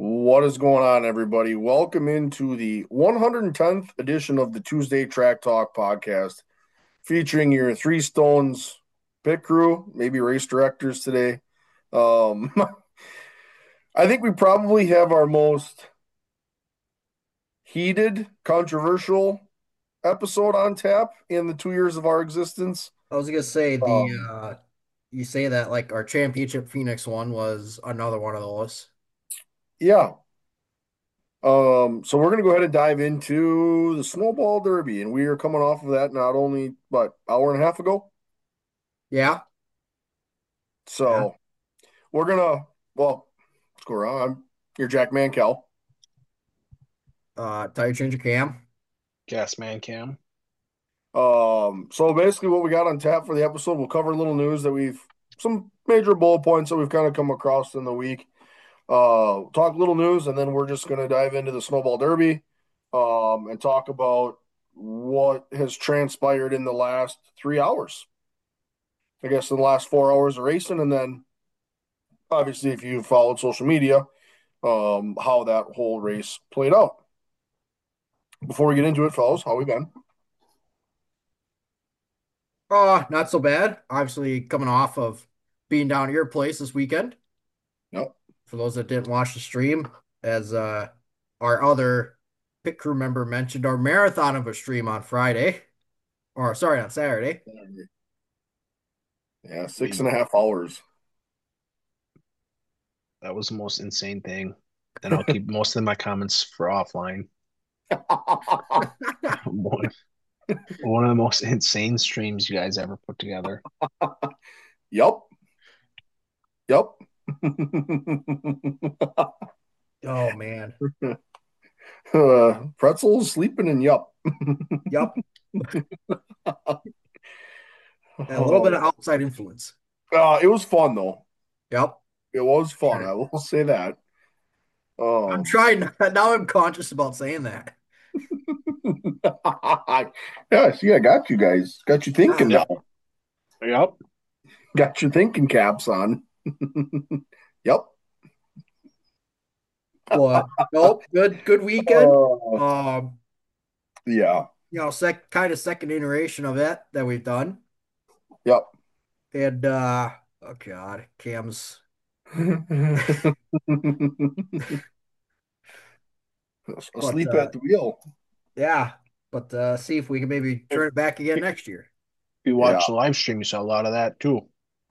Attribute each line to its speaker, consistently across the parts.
Speaker 1: What is going on, everybody? Welcome into the 110th edition of the Tuesday Track Talk podcast, featuring your Three Stones pit crew, maybe race directors today. Um, I think we probably have our most heated, controversial episode on tap in the 2 years of our existence.
Speaker 2: I was gonna say
Speaker 1: Um,
Speaker 2: you say that like our championship Phoenix one was another one of those.
Speaker 1: yeah. So we're gonna go ahead and dive into the Snowball Derby, and we are coming off of that not only but hour and a half ago.
Speaker 2: Yeah, yeah.
Speaker 1: So we're gonna, well, let's go around. You're Jack Mankel.
Speaker 2: Tire changer cam.
Speaker 3: Gas man cam.
Speaker 1: So basically, what we got on tap for the episode, we'll cover a little news that some major bullet points that we've kind of come across in the week. Talk a little news, and then we're just gonna dive into the Snowball Derby, and talk about what has transpired in the last 3 hours. I guess in the last 4 hours of racing, and then obviously, if you followed social media, how that whole race played out. Before we get into it, fellas, how we been?
Speaker 2: Not so bad. Obviously coming off of being down at your place this weekend.
Speaker 1: Yep.
Speaker 2: For those that didn't watch the stream, as our other pit crew member mentioned, our marathon of a stream on Friday. Or sorry, on Saturday.
Speaker 1: Yeah, six
Speaker 3: We
Speaker 1: and a half hours.
Speaker 3: That was the most insane thing. And I'll keep most of my comments for offline. One, one of the most insane streams you guys ever put together.
Speaker 1: Yep. Yep.
Speaker 2: Oh man.
Speaker 1: Pretzels sleeping and yup.
Speaker 2: Yep. A little bit of
Speaker 1: Oh,
Speaker 2: outside influence.
Speaker 1: it was fun though.
Speaker 2: Yep.
Speaker 1: It was fun. I
Speaker 2: Sure.
Speaker 1: will say that.
Speaker 2: I'm
Speaker 1: Um,
Speaker 2: trying now I'm conscious about saying that.
Speaker 1: yeah, see, I got you guys. Got you thinking
Speaker 2: Ah,
Speaker 1: now.
Speaker 3: Yep. Yep.
Speaker 1: Got your thinking caps on. Yep.
Speaker 2: but nope, good weekend.
Speaker 1: Uh,
Speaker 2: Um,
Speaker 1: yeah.
Speaker 2: kind of second iteration of it that we've done.
Speaker 1: Yep.
Speaker 2: And oh God, Cam's but
Speaker 1: Asleep at the wheel.
Speaker 2: yeah, but see if we can maybe
Speaker 3: If
Speaker 2: turn it back again
Speaker 3: if
Speaker 2: next year.
Speaker 3: you
Speaker 1: Yeah.
Speaker 3: watch the live stream, you saw a lot of that too.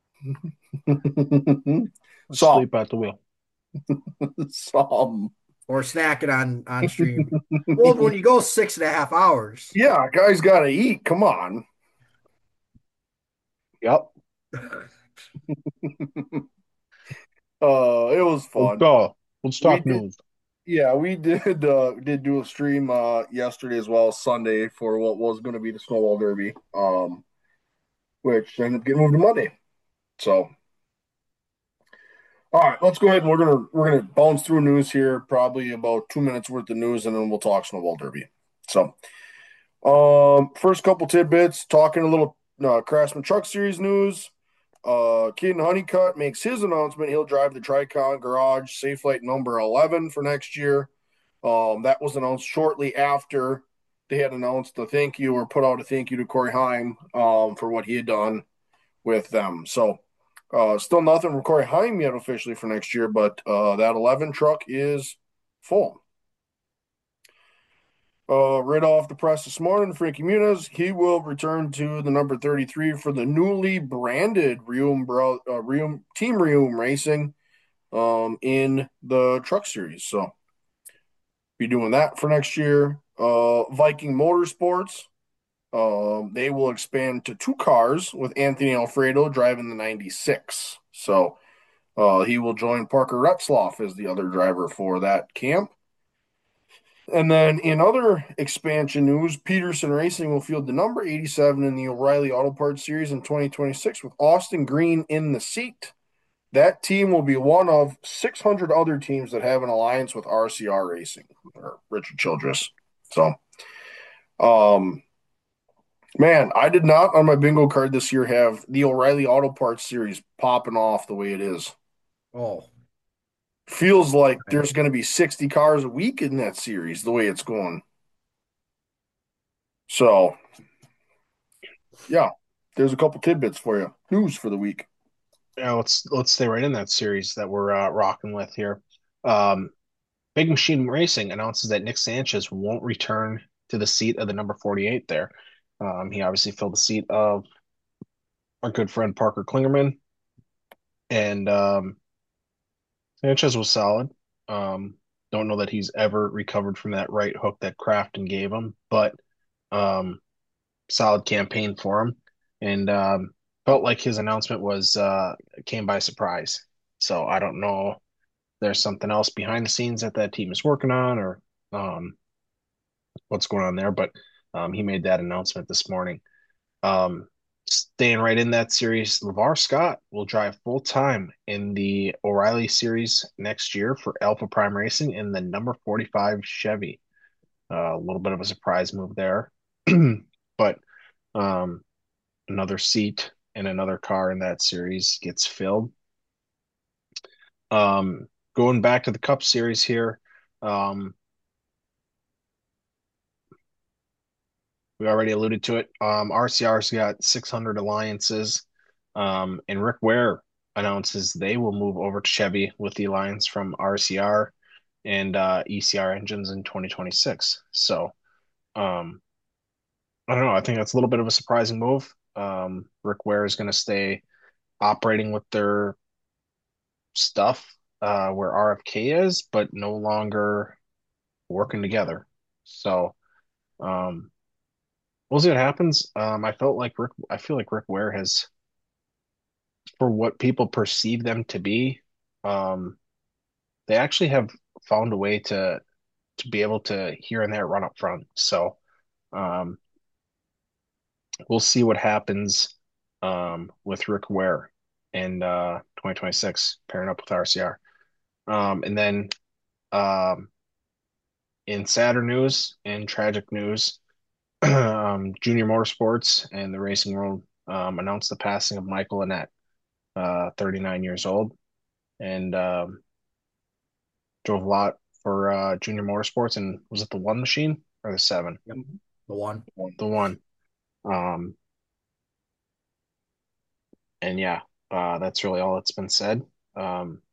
Speaker 1: Some.
Speaker 3: Sleep at the wheel.
Speaker 1: Some.
Speaker 2: Or snacking on stream. Well, when you go 6.5 hours.
Speaker 1: Yeah, guys got to eat. Come on.
Speaker 3: Yep.
Speaker 1: It was
Speaker 3: Let's
Speaker 1: fun.
Speaker 3: go. Let's
Speaker 1: We
Speaker 3: talk
Speaker 1: did,
Speaker 3: news.
Speaker 1: yeah, we did do a stream yesterday as well as Sunday for what was going to be the Snowball Derby, which ended up getting moved to Monday. So, all right, let's go ahead and we're gonna bounce through news here, probably about 2 minutes worth of news, and then we'll talk Snowball Derby. So, first couple tidbits, talking a little Craftsman Truck Series news. Keaton Honeycutt makes his announcement. He'll drive the Tricon Garage Safe Light number 11 for next year. That was announced shortly after they had announced the thank you or put out a thank you to Corey Heim for what he had done with them. So, still nothing from Corey Heim yet officially for next year, but that 11 truck is full. Right off the press this morning, Frankie Muniz, he will return to the number 33 for the newly branded Team Reum Racing in the Truck Series. So be doing that for next year. Viking Motorsports, they will expand to two cars with Anthony Alfredo driving the 96. So he will join Parker Retzloff as the other driver for that camp. And then in other expansion news, Peterson Racing will field the number 87 in the O'Reilly Auto Parts Series in 2026 with Austin Green in the seat. That team will be one of 600 other teams that have an alliance with RCR Racing or Richard Childress. So, um, man, I did not on my bingo card this year have the O'Reilly Auto Parts Series popping off the way it is.
Speaker 2: Oh,
Speaker 1: feels like
Speaker 2: Right.
Speaker 1: there's going to be 60 cars a week in that series, the way it's going. So, yeah, there's a couple tidbits for you. News for the week.
Speaker 3: Yeah, let's stay right in that series that we're rocking with here. Um, Big Machine Racing announces that Nick Sanchez won't return to the seat of the number 48 there. He obviously filled the seat of our good friend Parker Klingerman, and Sanchez was solid. Um, don't know that he's ever recovered from that right hook that Crafton gave him, but um, solid campaign for him, and felt like his announcement was came by surprise. So I don't know. There's something else behind the scenes that that team is working on, or um, what's going on there. But he made that announcement this morning. Um, Staying right in that series, LeVar Scott will drive full time in the O'Reilly Series next year for Alpha Prime Racing in the number 45 Chevy. A little bit of a surprise move there, but um, another seat and another car in that series gets filled. Going back to the Cup Series here, um, we already alluded to it. RCR's got 600 alliances, and Rick Ware announces they will move over to Chevy with the alliance from RCR and ECR engines in 2026. So, um, I don't know. I think that's a little bit of a surprising move. Rick Ware is going to stay operating with their stuff where RFK is, but no longer working together. So, um, we'll see what happens. I feel like Rick Ware has, for what people perceive them to be, um, they actually have found a way to be able to here and there run up front. So, um, we'll see what happens with Rick Ware in 2026 pairing up with RCR. And then um, in sadder news and tragic news, Junior Motorsports and the racing world announced the passing of Michael Annett, 39 years old, and drove a lot for Junior Motorsports. And was it the one machine or the seven?
Speaker 2: Yep. The one.
Speaker 3: The one. Um, and yeah, that's really all that's been said. Um,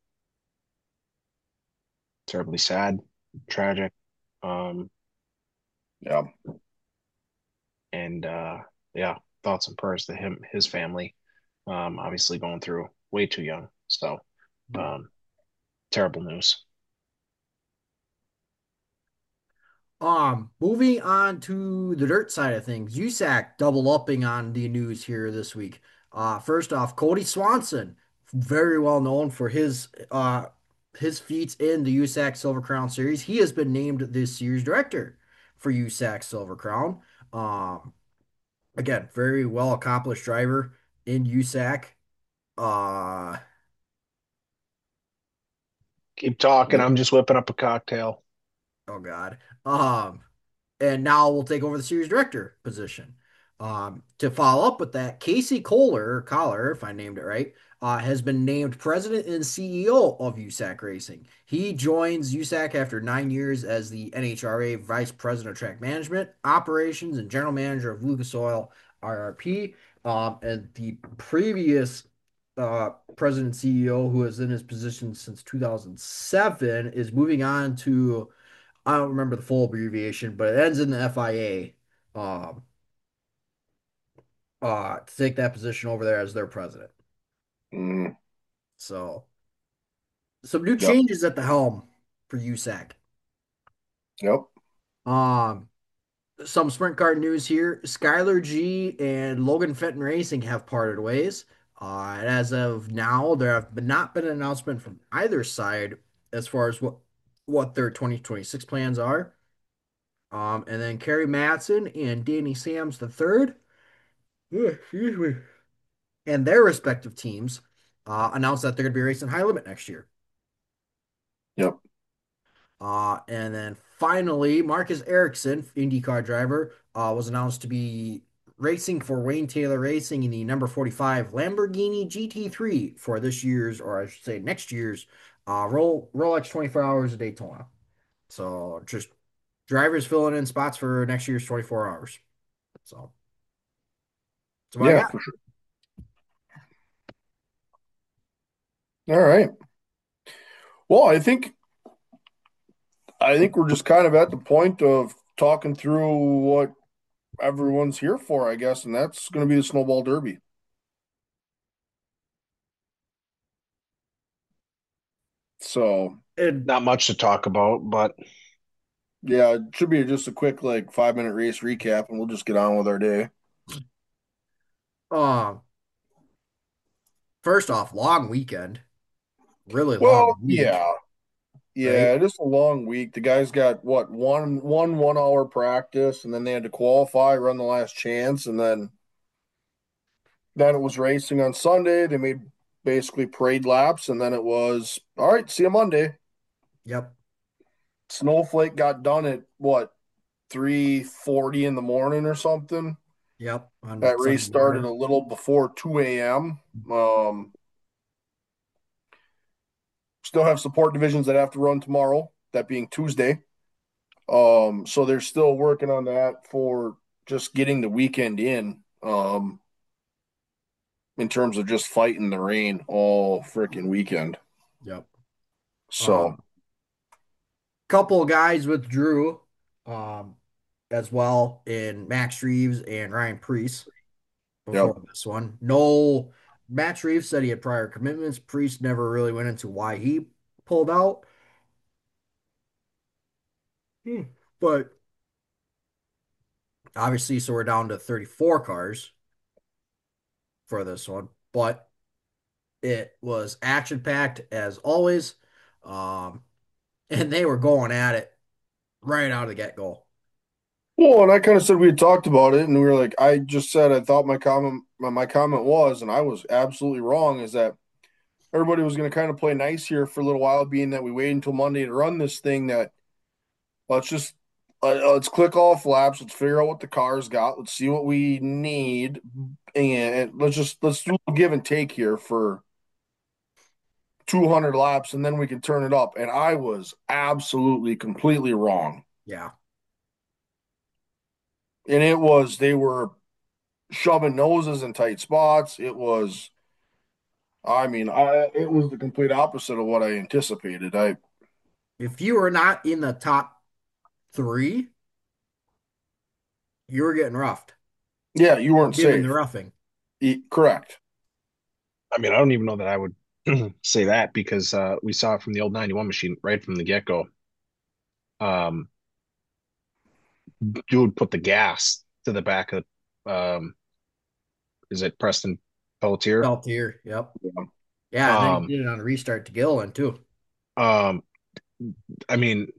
Speaker 3: Terribly sad, tragic, um,
Speaker 1: Yeah.
Speaker 3: and yeah, thoughts and prayers to him, his family. Obviously going through way too young. So,
Speaker 2: Yeah.
Speaker 3: um, terrible news.
Speaker 2: Moving on to the dirt side of things, USAC double upping on the news here this week. First off, Cody Swanson, very well known for his feats in the USAC Silver Crown Series. He has been named the series director for USAC Silver Crown. Um, Again, very well accomplished driver in USAC. Uh,
Speaker 3: Keep talking.
Speaker 2: yeah.
Speaker 3: I'm just whipping up a cocktail.
Speaker 2: Oh God. And now will take over the series director position. To follow up with that, Casey Collar, if I named it right, has been named president and CEO of USAC Racing. He joins USAC after 9 years as the NHRA vice president of track management, operations, and general manager of Lucas Oil RRP. And the previous president and CEO, who has in his position since 2007, is moving on to, I don't remember the full abbreviation, but it ends in the FIA, um, to take that position over there as their president.
Speaker 1: Mm,
Speaker 2: So some new
Speaker 1: yep.
Speaker 2: changes at the helm for USAC.
Speaker 1: Yep.
Speaker 2: Um, some sprint car news here. Skylar G and Logan Fenton Racing have parted ways. And as of now, there have not been an announcement from either side as far as what their 2026 plans are. And then Kerry Matson and Danny Sams the third, excuse me, and their respective teams announced that they're going to be racing high limit next year.
Speaker 1: Yep.
Speaker 2: And then finally, Marcus Ericsson, IndyCar driver, was announced to be racing for Wayne Taylor Racing in the number 45 Lamborghini GT3 for this year's, or I should say next year's, Rolex 24 Hours of Daytona. So just drivers filling in spots for next year's 24 hours. So that's what I
Speaker 1: Yeah,
Speaker 2: got.
Speaker 1: for sure. All right. Well, I think we're just kind of at the point of talking through what everyone's here for, I guess, and that's going to be the Snowball Derby. So,
Speaker 2: And
Speaker 3: Not much to talk about, but
Speaker 1: yeah, it should be just a quick, like, 5-minute race recap, and we'll just get on with our day.
Speaker 2: uh, first off, long weekend, really long
Speaker 1: Well,
Speaker 2: week,
Speaker 1: yeah, yeah,
Speaker 2: right?
Speaker 1: it is a long week. The guys got what, 1 hour practice, and then they had to qualify, run the last chance, and then it was racing on Sunday. They made basically parade laps, and then it was all right. See you Monday.
Speaker 2: Yep,
Speaker 1: Snowflake got done at what, 3:40 in the morning or something.
Speaker 2: yep, on
Speaker 1: That race
Speaker 2: Sunday
Speaker 1: started a
Speaker 2: morning.
Speaker 1: little before 2 a.m. Still have support divisions that have to run tomorrow, that being Tuesday. So they're still working on that for just getting the weekend in terms of just fighting the rain all freaking weekend.
Speaker 2: Yep.
Speaker 1: So,
Speaker 2: Couple of guys withdrew, um, as well in Max Reeves and Ryan Preece
Speaker 1: yep.
Speaker 2: before this one. No, Max Reeves said he had prior commitments. Preece never really went into why he pulled out. Hmm. But obviously, so we're down to 34 cars for this one. But it was action packed as always. Um, and they were going at it right out of the get go.
Speaker 1: Well, and I kind of said we had talked about it, and we were like, I just said I thought my comment was, and I was absolutely wrong, is that everybody was going to kind of play nice here for a little while, being that we wait until Monday to run this thing. That let's just let's click off laps, let's figure out what the car's got, let's see what we need, and let's do a give and take here for 200 laps, and then we can turn it up. And I was absolutely completely wrong,
Speaker 2: Yeah.
Speaker 1: and it was they were shoving noses in tight spots. It was the complete opposite of what I anticipated.
Speaker 2: If you were not in the top three, you were getting roughed,
Speaker 1: Yeah, you weren't
Speaker 2: given the
Speaker 1: safe.
Speaker 2: roughing.
Speaker 1: Correct.
Speaker 3: I mean, I don't even know that I would say that because we saw it from the old 91 machine right from the get-go. Um, Dude put the gas to the back of is it Preston Pelletier?
Speaker 2: Felt here. Yep.
Speaker 1: Yeah.
Speaker 2: Yeah, and then he
Speaker 3: Um,
Speaker 2: did it on a restart to Gilliland too.
Speaker 3: um, I mean,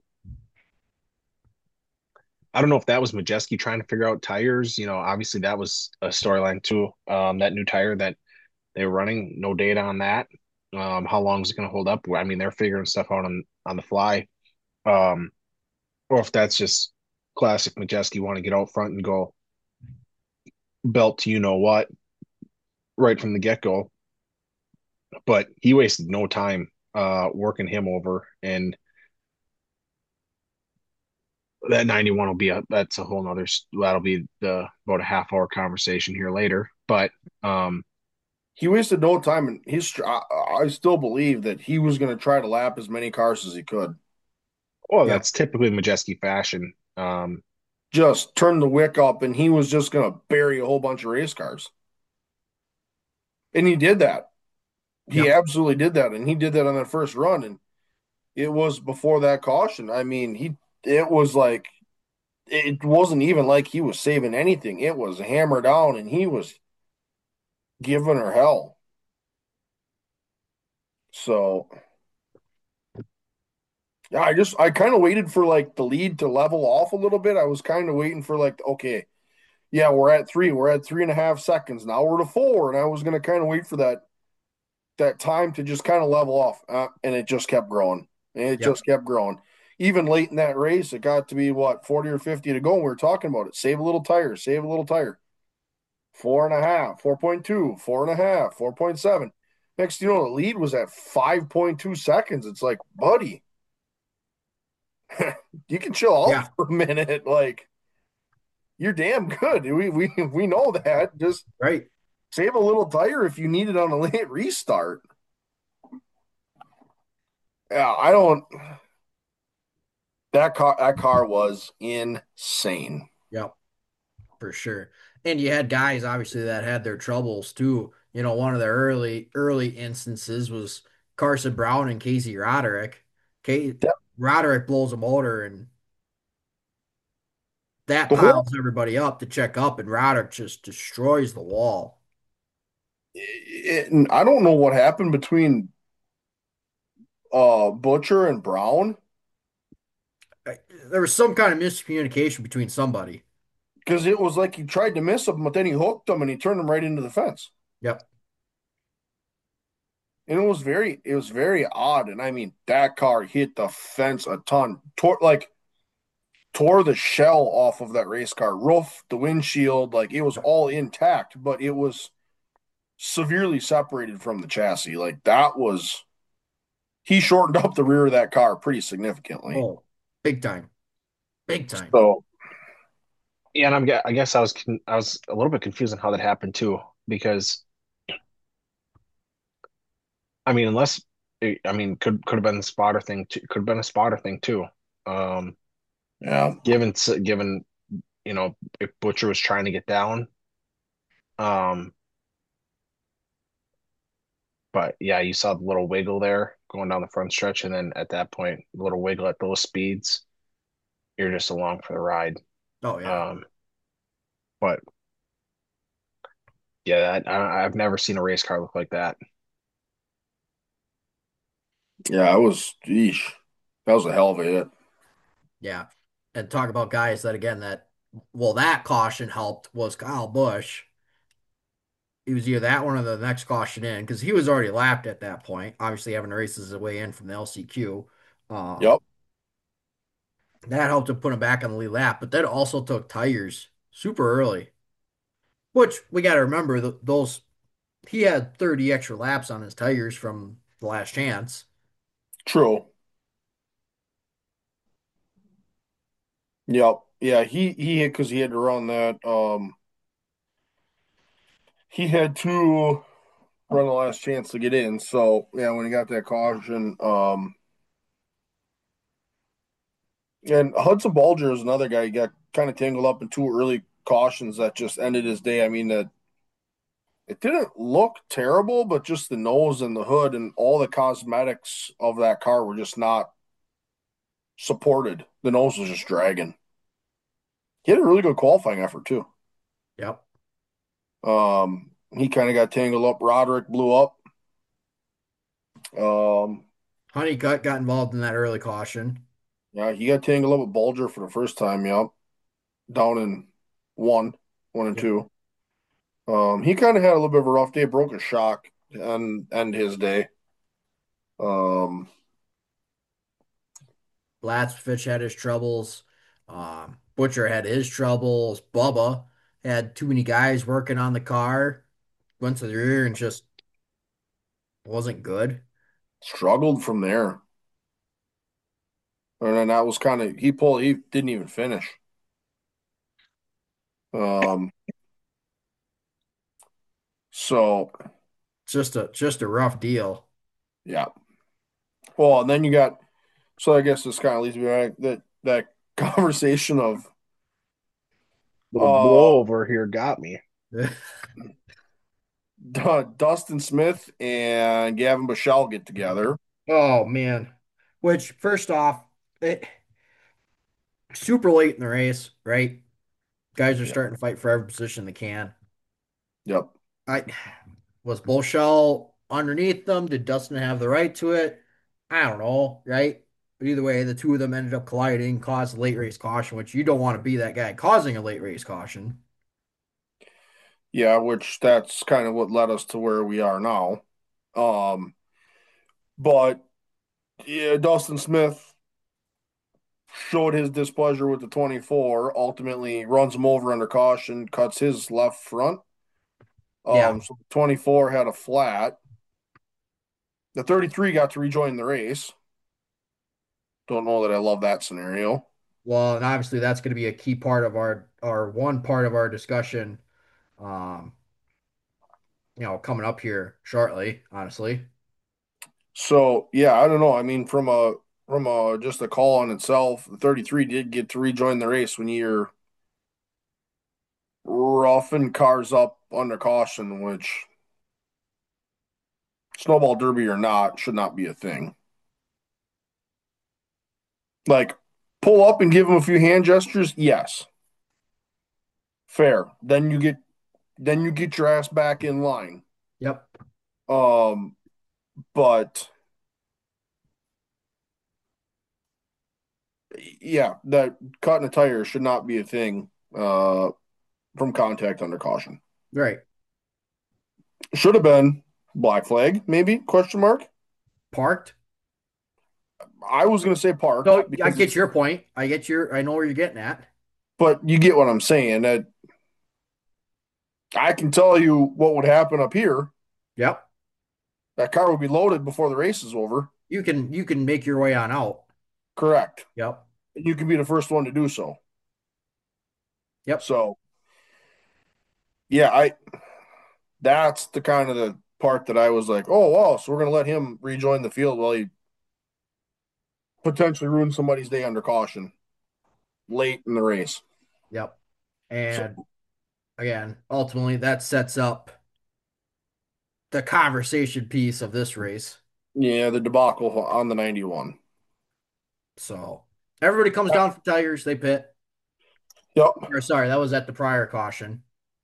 Speaker 3: I don't know if that was Majeski trying to figure out tires. Obviously that was a storyline too. That new tire that they were running, no data on that. How long is it going to hold up? I mean, they're figuring stuff out on the fly. Um, or if that's just classic Majeski want to get out front and go belt to you know what right from the get go. But he wasted no time working him over, and that 91 will be that's a whole nother that'll be the about a half hour conversation here later. But
Speaker 1: He wasted no time, and I still believe that he was going to try to lap as many cars as he could.
Speaker 3: well,
Speaker 2: Yep.
Speaker 3: that's typically Majeski fashion.
Speaker 1: Just turn the wick up, and he was just going to bury a whole bunch of race cars. And he did that. He
Speaker 2: Yep.
Speaker 1: absolutely did that, and he did that on that first run. And it was before that caution. I mean, it was like it wasn't even like he was saving anything. It was hammer down, and he was giving her hell. So yeah, I kind of waited for like the lead to level off a little bit. I was kind of waiting for like, okay, yeah, we're at 3.5 seconds. Now we're to four. And I was gonna kind of wait for that time to just kind of level off. And it just kept growing. And it
Speaker 2: Yep.
Speaker 1: just kept growing. Even late in that race, it got to be what, 40 or 50 to go. And we were talking about it. Save a little tire, save a little tire. 4.5, 4.2, 4.5, 4.7. Next, you know, the lead was at 5.2 seconds. It's like, buddy, you can chill out
Speaker 2: Yeah,
Speaker 1: for a minute. Like, you're damn good. We know that. Just
Speaker 2: right.
Speaker 1: save a little tire if you need it on a late restart. Yeah, I don't. That car was insane.
Speaker 2: Yep, for sure. And you had guys obviously that had their troubles too. You know, one of the early instances was Carson Brown and Casey Roderick.
Speaker 1: Yeah,
Speaker 2: Roderick blows a motor and that
Speaker 1: the whole,
Speaker 2: piles everybody up to check up, and Roderick just destroys the wall.
Speaker 1: I don't know what happened between Butcher and Brown
Speaker 2: There was some kind of miscommunication between somebody.
Speaker 1: because it was like he tried to miss him, but then he hooked him and he turned him right into the fence.
Speaker 2: Yep.
Speaker 1: And it was very odd. And I mean, that car hit the fence a ton, tore the shell off of that race car roof, the windshield, like it was all intact, but it was severely separated from the chassis. Like that was he shortened up the rear of that car pretty significantly.
Speaker 2: Oh, big time. Big time.
Speaker 1: So
Speaker 3: Yeah, and I guess I was a little bit confused on how that happened too, because I mean, I mean, could have been the spotter thing too, could have been a spotter thing too. Um,
Speaker 1: yeah,
Speaker 3: given if Butcher was trying to get down, um, but yeah, you saw the little wiggle there going down the front stretch, and then at that point, the little wiggle at those speeds, you're just along for the ride.
Speaker 2: Oh yeah.
Speaker 3: Um, but yeah, I've never seen a race car look like that.
Speaker 1: yeah, it was. Yeesh, that was a hell of a hit.
Speaker 2: Yeah. And talk about guys that again that well that caution helped was Kyle Busch. He was either that one or the next caution in because he was already lapped at that point, obviously having races his way in from the LCQ.
Speaker 1: Yep,
Speaker 2: That helped him put him back on the lead lap, but that also took tires super early, which we got to remember those he had 30 extra laps on his tires from the last chance.
Speaker 1: true. Yep, yeah. He hit because he had to run that. He had to run the last chance to get in. So yeah, when he got that caution, and Hudson Bulger is another guy. He got kind of tangled up in two early cautions that just ended his day. I mean, that it didn't look terrible, but just the nose and the hood and all the cosmetics of that car were just not supported. The nose was just dragging. He had a really good qualifying effort too.
Speaker 2: Yep.
Speaker 1: He kind of got tangled up. Roderick blew up. Um,
Speaker 2: Honeycutt got involved in that early caution.
Speaker 1: yeah, he got tangled up with Bulger for the first time. Yep, down in one, one and
Speaker 2: Yep.
Speaker 1: two. He kind of had a little bit of a rough day, broke a shock and end his day. Um,
Speaker 2: Latsfitch had his troubles. Butcher had his troubles. Bubba had too many guys working on the car. Went to the rear and just wasn't good.
Speaker 1: Struggled from there. And then that was kind of he didn't even finish. Um, so
Speaker 2: Just a rough deal.
Speaker 1: yeah. Well, and then you got so I guess this kind of leads me back that conversation of
Speaker 3: Little
Speaker 1: uh
Speaker 3: blowover here got me.
Speaker 1: Dustin Smith and Gavin Bichelle get together.
Speaker 2: Oh man. Which first off, super late in the race, right? Guys are
Speaker 1: Yeah.
Speaker 2: starting to fight for every position they can.
Speaker 1: Yep.
Speaker 2: I was Bullshell underneath them. Did Dustin have the right to it? I don't know, right? But either way, the two of them ended up colliding, caused a late race caution, which you don't want to be that guy causing a late race caution.
Speaker 1: Yeah, which that's kind of what led us to where we are now. But yeah, Dustin Smith showed his displeasure with the 24, ultimately runs him over under caution, cuts his left front.
Speaker 2: Yeah.
Speaker 1: So the 24 had a flat. The 33 got to rejoin the race. Don't know that I love that scenario.
Speaker 2: Well, and obviously that's going to be a key part of our one part of our discussion, um, coming up here shortly, honestly.
Speaker 1: So yeah, I don't know. I mean, from a just a call on itself, the 33 did get to rejoin the race when you're roughing cars up under caution, which snowball derby or not should not be a thing. Like pull up and give them a few hand gestures, yes, fair. Then you get your ass back in line.
Speaker 2: Yep.
Speaker 1: Um, but yeah, that cutting a tire should not be a thing. From contact under caution.
Speaker 2: Right.
Speaker 1: Should have been black flag, maybe question mark.
Speaker 2: Parked.
Speaker 1: I was gonna say parked
Speaker 2: So I
Speaker 1: because
Speaker 2: get
Speaker 1: it's,
Speaker 2: your point. I know where you're getting at.
Speaker 1: but you get what I'm saying. That I can tell you what would happen up here.
Speaker 2: Yep.
Speaker 1: That car would be loaded before the race is over.
Speaker 2: You can make your way on out.
Speaker 1: Correct.
Speaker 2: Yep.
Speaker 1: You can be the first one to do so.
Speaker 2: Yep.
Speaker 1: So yeah, I that's the kind of the part that I was like, oh wow, so we're gonna let him rejoin the field while he potentially ruins somebody's day under caution late in the race.
Speaker 2: Yep.
Speaker 1: So
Speaker 2: And again, ultimately that sets up the conversation piece of this race.
Speaker 1: yeah, the debacle on the 91.
Speaker 2: So everybody comes down for tires, they pit.
Speaker 1: Yep.
Speaker 2: Or sorry, that was at the prior caution.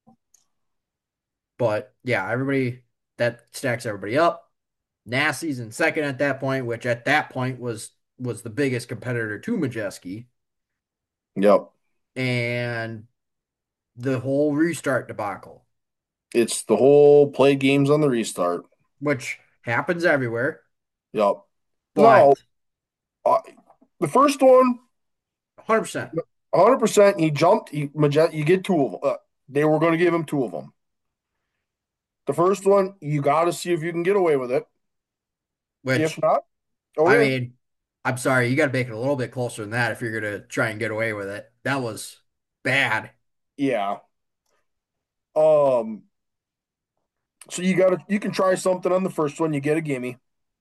Speaker 2: But yeah, everybody that stacks everybody up. Nasty's in second at that point, which at that point was the biggest competitor to Majeski.
Speaker 1: Yep.
Speaker 2: And the whole restart debacle,
Speaker 1: It's the whole play games on the restart.
Speaker 2: which happens everywhere.
Speaker 1: Yep. No,
Speaker 2: But
Speaker 1: uh, the first one,
Speaker 2: 100%.
Speaker 1: 100%. He jumped. You get two of them. They were going to give him two of them. The first one, you got to see if you can get away with it. If
Speaker 2: Which,
Speaker 1: not,
Speaker 2: I
Speaker 1: okay.
Speaker 2: mean, I'm sorry, you got to make it a little bit closer than that if you're going to try and get away with it. That was bad.
Speaker 1: Yeah. Um. So you can try something on the first one. You get a gimme.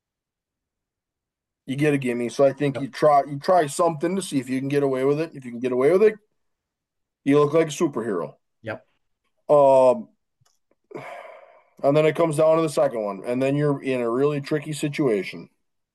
Speaker 1: You get a gimme. So I think
Speaker 2: Yep.
Speaker 1: you try something to see if you can get away with it. If you can get away with it, you look like a superhero.
Speaker 2: Yep.
Speaker 1: Um. And then it comes down to the second one, and then you're in a really tricky situation.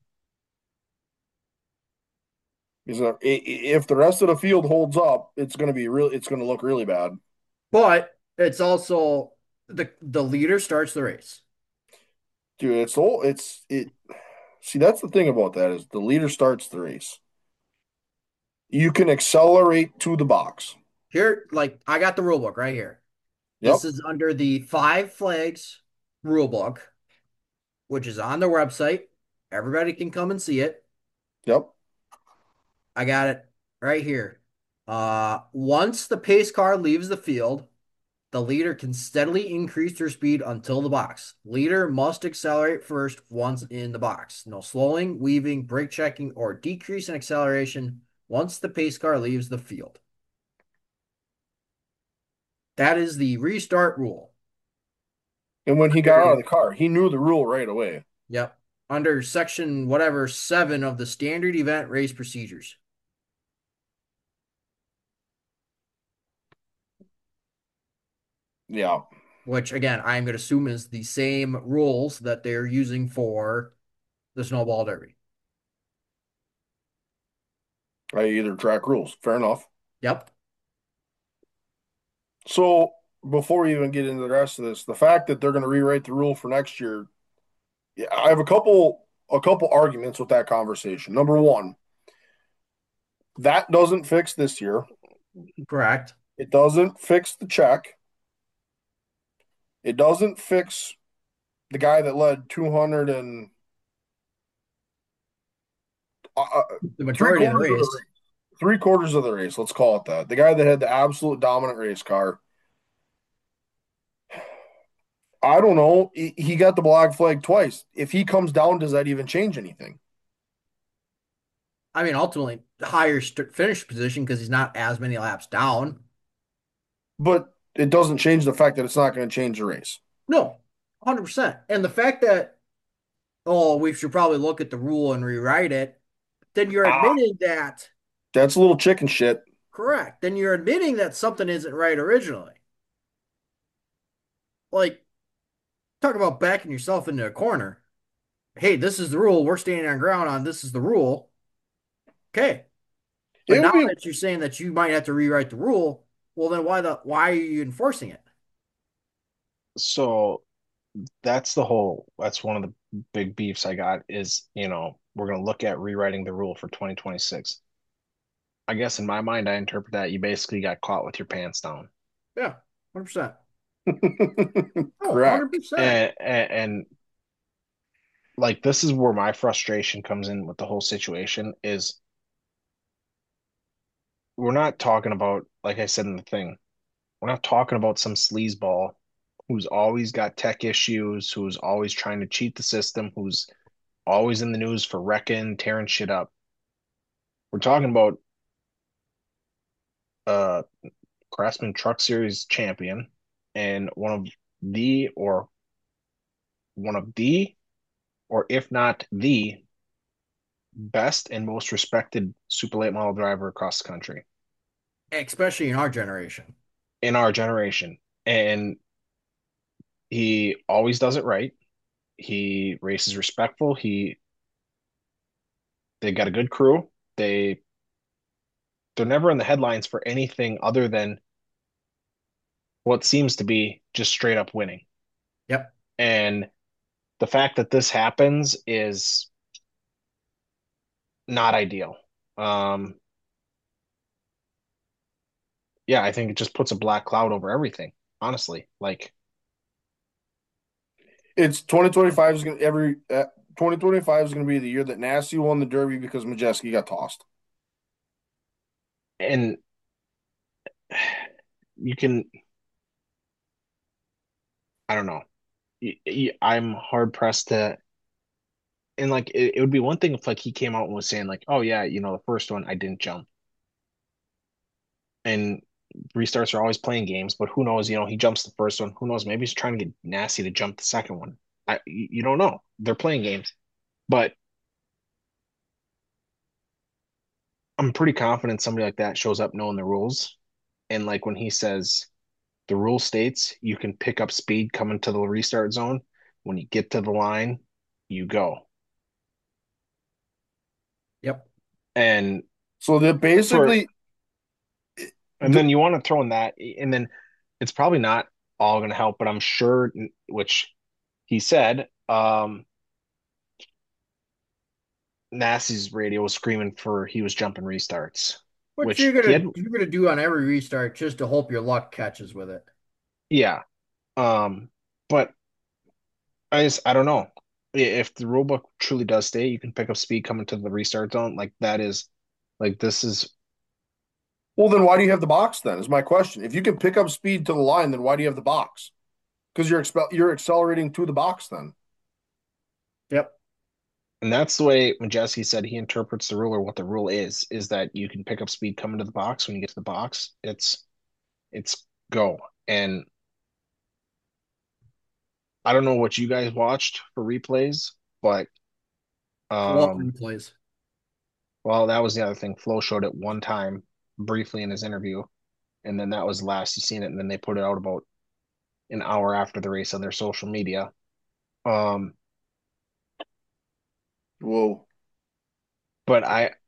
Speaker 1: Because if the rest of the field holds up, it's going to be real. It's going to look really bad,
Speaker 2: But it's also the leader starts the race.
Speaker 1: dude. It's all it's it. See, that's the thing about that is the leader starts the race. You can accelerate to the box.
Speaker 2: Here, like I got the rule book right here. This
Speaker 1: Yep,
Speaker 2: is under the Five Flags rule book, which is on their website. Everybody can come and see it.
Speaker 1: yep.
Speaker 2: I got it right here. Once the pace car leaves the field, the leader can steadily increase their speed until the box. Leader must accelerate first once in the box. No slowing, weaving, brake checking, or decrease in acceleration once the pace car leaves the field. That is the restart rule.
Speaker 1: And when he got out of the car, he knew the rule right away.
Speaker 2: Yep. Under section whatever 7 of the standard event race procedures.
Speaker 1: Yeah,
Speaker 2: Which again, I'm going to assume is the same rules that they're using for the snowball derby.
Speaker 1: I either track rules. Fair enough.
Speaker 2: Yep.
Speaker 1: So before we even get into the rest of this, the fact that they're going to rewrite the rule for next year, yeah, I have a couple arguments with that conversation. Number one, that doesn't fix this year.
Speaker 2: Correct.
Speaker 1: It doesn't fix the check. It doesn't fix the guy that led 200 and
Speaker 2: The
Speaker 1: three
Speaker 2: majority of the
Speaker 1: quarters of the
Speaker 2: race.
Speaker 1: race. 3/4 of the race. Let's call it that. The guy that had the absolute dominant race car. I don't know. He got the black flag twice. If he comes down, does that even change anything?
Speaker 2: I mean, ultimately, higher finish position because he's not as many laps down.
Speaker 1: But it doesn't change the fact that it's not going to change the race.
Speaker 2: No, 100%. And the fact that, oh, we should probably look at the rule and rewrite it, then you're
Speaker 1: Ah,
Speaker 2: admitting that,
Speaker 1: that's a little chicken shit.
Speaker 2: correct. Then you're admitting that something isn't right originally. Like, talk about backing yourself into a corner. Hey, this is the rule. We're standing on ground on this is the rule. Okay. But
Speaker 1: It
Speaker 2: now
Speaker 1: would be
Speaker 2: that you're saying that you might have to rewrite the rule, well then why are you enforcing it?
Speaker 3: So that's one of the big beefs I got is, we're going to look at rewriting the rule for 2026. I guess in my mind, I interpret that you basically got caught with your pants down.
Speaker 2: Yeah, 100%. Oh,
Speaker 1: correct.
Speaker 2: 100%.
Speaker 3: And like this is where my frustration comes in with the whole situation is we're not talking about, like I said in the thing, we're not talking about some sleazeball who's always got tech issues, who's always trying to cheat the system, who's always in the news for wrecking, tearing shit up. We're talking about uh Craftsman Truck Series champion and one of the, or if not the best and most respected super late model driver across the country
Speaker 2: Especially in our generation.
Speaker 3: in our generation. And he always does it right. He races respectful. They got a good crew. They're never in the headlines for anything other than what seems to be just straight up winning.
Speaker 2: Yep.
Speaker 3: And the fact that this happens is not ideal. Um, yeah, I think it just puts a black cloud over everything, honestly. Like,
Speaker 1: It's 2025 is going to every 2025 is going to be the year that Nasty won the Derby because Majeski got tossed.
Speaker 3: and you can, I don't know. I'm hard pressed to, and like, it would be one thing if like he came out and was saying like, oh yeah, the first one I didn't jump. And restarts are always playing games, but who knows, he jumps the first one. Who knows? Maybe he's trying to get Nasty to jump the second one. You don't know. They're playing games. But I'm pretty confident somebody like that shows up knowing the rules. And like when he says the rule states you can pick up speed coming to the restart zone. When you get to the line, you go.
Speaker 2: Yep.
Speaker 3: And
Speaker 1: So that
Speaker 3: for
Speaker 1: basically,
Speaker 3: and then you want to throw in that, and then it's probably not all going to help, but I'm sure, which he said, Nasty's radio was screaming for he was jumping restarts,
Speaker 2: Which
Speaker 3: which he had,
Speaker 2: you're gonna do on every restart just to hope your luck catches with it.
Speaker 3: yeah. But I don't know. If the rule book truly does state you can pick up speed coming to the restart zone, like that is like this is
Speaker 1: well, then why do you have the box then? Is my question. If you can pick up speed to the line, then why do you have the box? Because you're accelerating to the box then.
Speaker 2: Yep.
Speaker 3: and that's the way Majeski said he interprets the rule or what the rule is that you can pick up speed coming to the box. When you get to the box, it's go. And I don't know what you guys watched for replays, but
Speaker 2: What
Speaker 3: um
Speaker 2: replays?
Speaker 3: well, that was the other thing. Flo showed it one time briefly in his interview, and then that was the last you seen it, and then they put it out about an hour after the race on their social media. Um,
Speaker 1: Whoa.
Speaker 3: but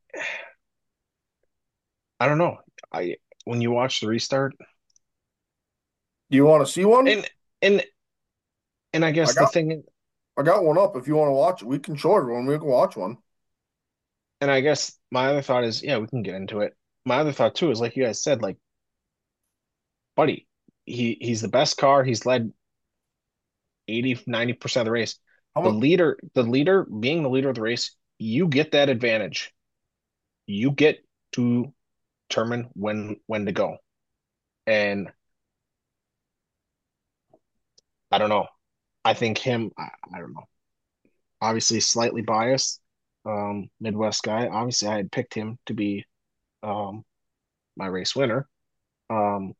Speaker 3: I don't know. I When you watch the restart,
Speaker 1: Do you want to see one?
Speaker 3: and and and I
Speaker 1: I
Speaker 3: guess the
Speaker 1: got
Speaker 3: thing,
Speaker 1: I got one up. If you want to watch it, we can show everyone. We can watch one.
Speaker 3: and I guess my other thought is, yeah, we can get into it. My other thought too is like you guys said, like, buddy, he's the best car. He's led 80-90% of the race.
Speaker 1: How
Speaker 3: The
Speaker 1: much?
Speaker 3: leader, the leader being the leader of the race, you get that advantage. You get to determine when to go. And I don't know. I think I don't know. Obviously, slightly biased, Midwest guy. Obviously, I had picked him to be um, my race winner. Um,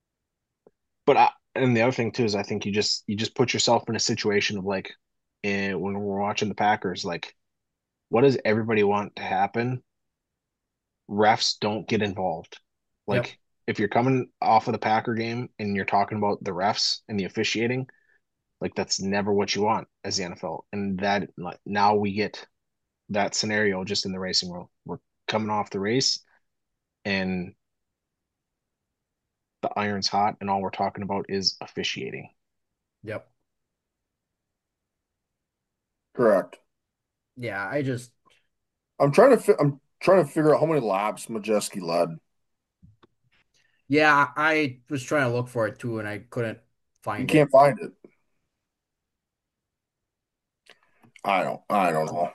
Speaker 3: and the other thing too is I think you just put yourself in a situation of like, when we're watching the Packers, like, what does everybody want to happen? Refs don't get involved.
Speaker 2: Yep.
Speaker 3: Like, if you're coming off of the Packer game and you're talking about the refs and the officiating, like that's never what you want as the NFL. And that, like, now we get that scenario just in the racing world. We're coming off the race and the iron's hot, and all we're talking about is officiating.
Speaker 2: Yep.
Speaker 1: Correct.
Speaker 2: Yeah, I just
Speaker 1: I'm trying to figure out how many laps Majeski led.
Speaker 2: yeah, I was trying to look for it too and I couldn't
Speaker 1: You
Speaker 2: find it.
Speaker 1: can't find it. I don't know.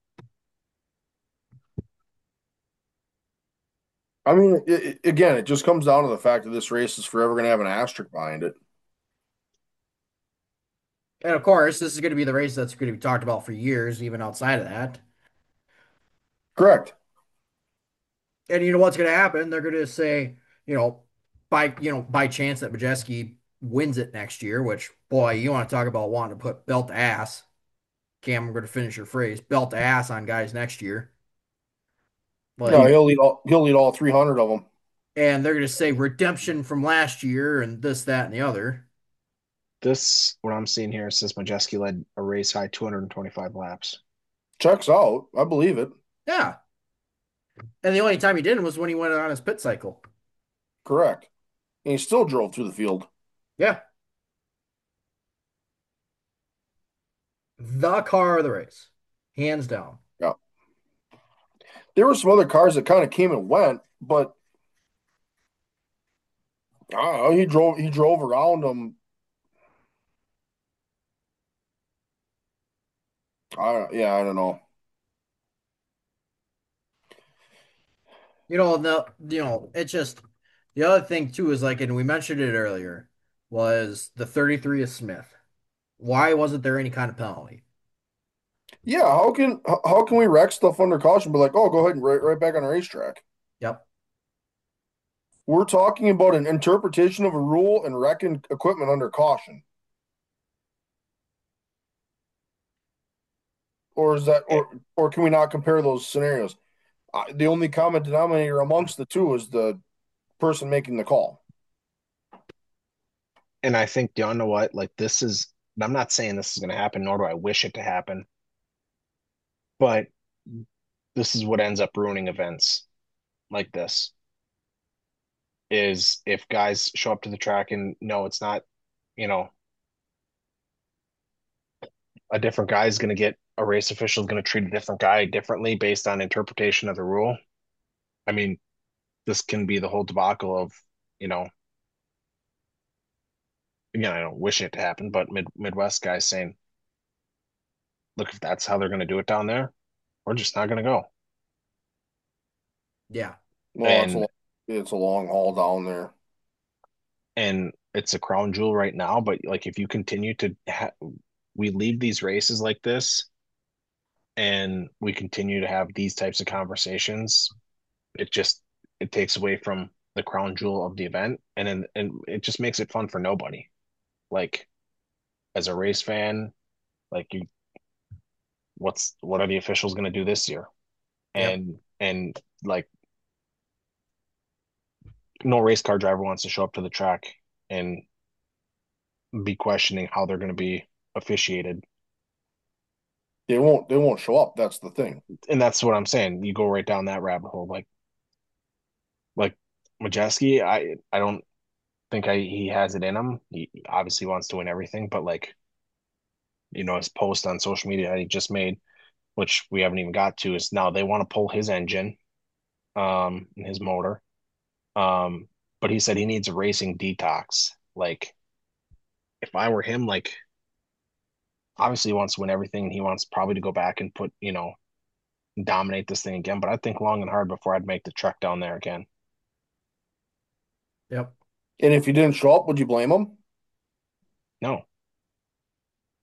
Speaker 1: I mean, again, it just comes down to the fact that this race is forever going to have an asterisk behind it.
Speaker 2: And of course, this is going to be the race that's going to be talked about for years, even outside of that.
Speaker 1: Correct.
Speaker 2: And you know what's going to happen? They're going to say, you know, by chance that Majeski wins it next year, which boy, you want to talk about wanting to put belt to ass. Cam, I'm going to finish your phrase, belt to ass on guys next year.
Speaker 1: No,
Speaker 2: Like,
Speaker 1: he'll lead all 300 of them.
Speaker 2: and they're going to say redemption from last year and this, that, and the other.
Speaker 3: This, what I'm seeing here, says Majeski led a race high 225 laps.
Speaker 1: Checks out. I believe it.
Speaker 2: Yeah. And the only time he didn't was when he went on his pit cycle.
Speaker 1: Correct. And he still drove through the field.
Speaker 2: Yeah. The car of the race, hands down.
Speaker 1: Yeah. There were some other cars that kind of came and went, but I don't know, he drove around them. Yeah, I don't know.
Speaker 2: It's just the other thing too is like, and we mentioned it earlier, was the 33 of Smith. Why wasn't there any kind of penalty?
Speaker 1: Yeah, how can we wreck stuff under caution? But like, oh, go ahead and right back on the racetrack.
Speaker 2: Yep.
Speaker 1: We're talking about an interpretation of a rule and wrecking equipment under caution. Or is that or can we not compare those scenarios? The only common denominator amongst the two is the person making the call.
Speaker 3: And I think, you know what? Like, I'm not saying this is going to happen, nor do I wish it to happen, but this is what ends up ruining events like this is if guys show up to the track and no, it's not, you know, a different guy is going to get a race official is going to treat a different guy differently based on interpretation of the rule. I mean, this can be the whole debacle of, you know, again, I don't wish it to happen, but Midwest guys saying, look, if that's how they're going to do it down there, we're just not going to go.
Speaker 2: Yeah.
Speaker 1: Well,
Speaker 3: And
Speaker 1: it's a long haul down there.
Speaker 3: it's a crown jewel right now, but like if you continue to we leave these races like this and we continue to have these types of conversations, it just it takes away from the crown jewel of the event, and it just makes it fun for nobody. Like, as a race fan, like, what are the officials going to do this year?
Speaker 2: Yep.
Speaker 3: And like, no race car driver wants to show up to the track and be questioning how they're going to be officiated.
Speaker 1: They won't show up. That's the thing.
Speaker 3: And that's what I'm saying. You go right down that rabbit hole. Like Majeski, I don't think he has it in him. He obviously wants to win everything, but like, his post on social media he just made, which we haven't even got to, is now they want to pull his engine, and his motor. Um, but he said he needs a racing detox. Like, if I were him, like, obviously he wants to win everything and he wants probably to go back and dominate this thing again. But I'd think long and hard before I'd make the trek down there again.
Speaker 2: Yep.
Speaker 1: And if he didn't show up, would you blame him?
Speaker 3: No,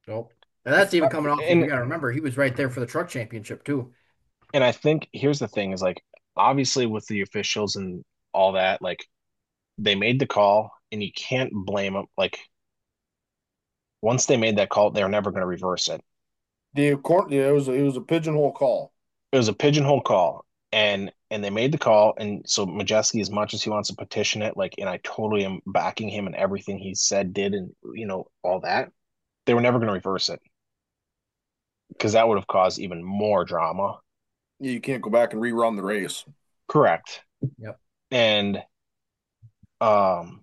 Speaker 2: Nope. And that's even coming off of, we
Speaker 3: and
Speaker 2: got to remember, he was right there for the truck championship too.
Speaker 3: and I think here's the thing is like obviously with the officials and all that, like they made the call and you can't blame them. Like once they made that call, they're never going to reverse it.
Speaker 1: Yeah, it was a pigeonhole call.
Speaker 3: It was a pigeonhole call, and they made the call, and so Majeski, as much as he wants to petition it, like, and I totally am backing him and everything he said, did, and all that, they were never going to reverse it because that would have caused even more drama.
Speaker 1: Yeah, you can't go back and rerun the race.
Speaker 3: Correct.
Speaker 2: Yep.
Speaker 3: And um,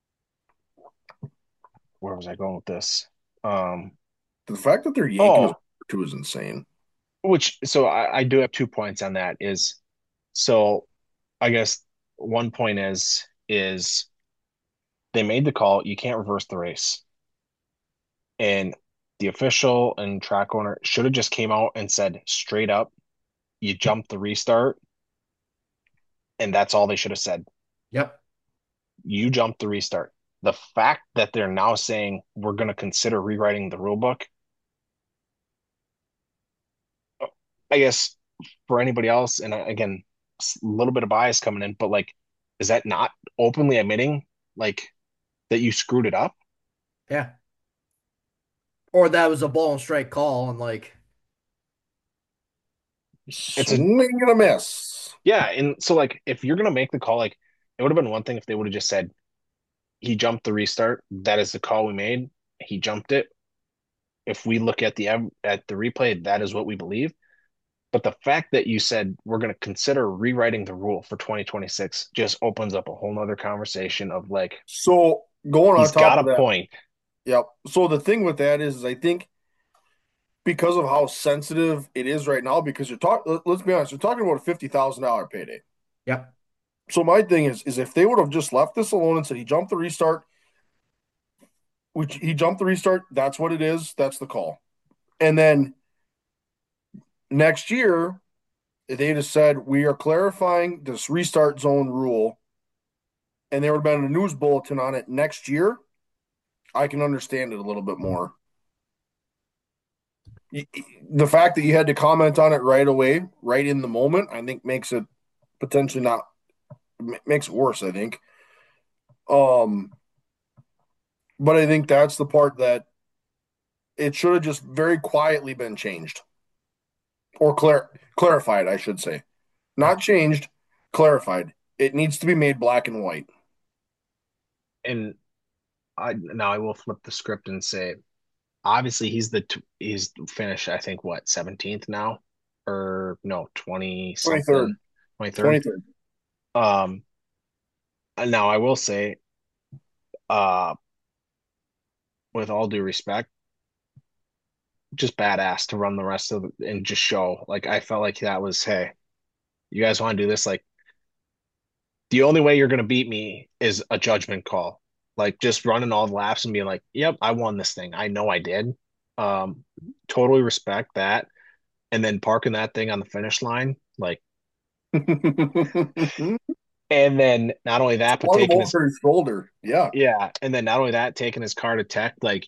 Speaker 3: where was I going with this? Um,
Speaker 1: The fact that they're yanking his
Speaker 3: oh,
Speaker 1: too is insane.
Speaker 3: which so I do have 2 points on that. Is so I guess one point is they made the call. You can't reverse the race. And the official and track owner should have just came out and said straight up, you jumped the restart, and that's all they should have said.
Speaker 2: Yep.
Speaker 3: You jumped the restart. The fact that they're now saying we're going to consider rewriting the rule book, I guess for anybody else, and again, a little bit of bias coming in, but like, is that not openly admitting like that you screwed it up?
Speaker 2: Yeah. Or that was a ball and strike call, and like,
Speaker 3: It's a
Speaker 1: Swing and a miss.
Speaker 3: yeah, and so like if you're gonna make the call, like it would have been one thing if they would have just said he jumped the restart. That is the call we made. He jumped it. If we look at the replay, that is what we believe. But the fact that you said we're going to consider rewriting the rule for 2026 just opens up a whole nother conversation of like
Speaker 1: So going on
Speaker 3: he's
Speaker 1: top
Speaker 3: got
Speaker 1: of
Speaker 3: a
Speaker 1: that,
Speaker 3: point.
Speaker 1: yep. So the thing with that is I think because of how sensitive it is right now, because let's be honest, you're talking about a $50,000 payday.
Speaker 2: yep.
Speaker 1: So my thing is if they would have just left this alone and said he jumped the restart, which he jumped the restart, that's what it is. That's the call. And then next year, they just said we are clarifying this restart zone rule, and there would have been a news bulletin on it next year. I can understand it a little bit more. The fact that you had to comment on it right away, right in the moment, I think makes it potentially not makes it worse. I think, um, but I think that's the part that it should have just very quietly been changed or clarified. I should say,
Speaker 2: Yeah.
Speaker 1: not changed, clarified. It needs to be made black and white.
Speaker 3: And I now I will flip the script and say obviously he's finished I think what 17th now or no 20
Speaker 1: 23rd,
Speaker 3: something 23rd.
Speaker 1: 23rd.
Speaker 3: Um now I will say uh with all due respect just badass to run the rest of it and just show like I felt like that was hey you guys want to do this like the only way you're going to beat me is a judgment call. Like just running all the laps and being like, "Yep, I won this thing. I know I did." Um, totally respect that. And then parking that thing on the finish line, like, and then not only that, but
Speaker 1: Swung him
Speaker 3: taking his
Speaker 1: over his shoulder. Yeah.
Speaker 3: yeah, and then not only that, taking his car to tech. Like,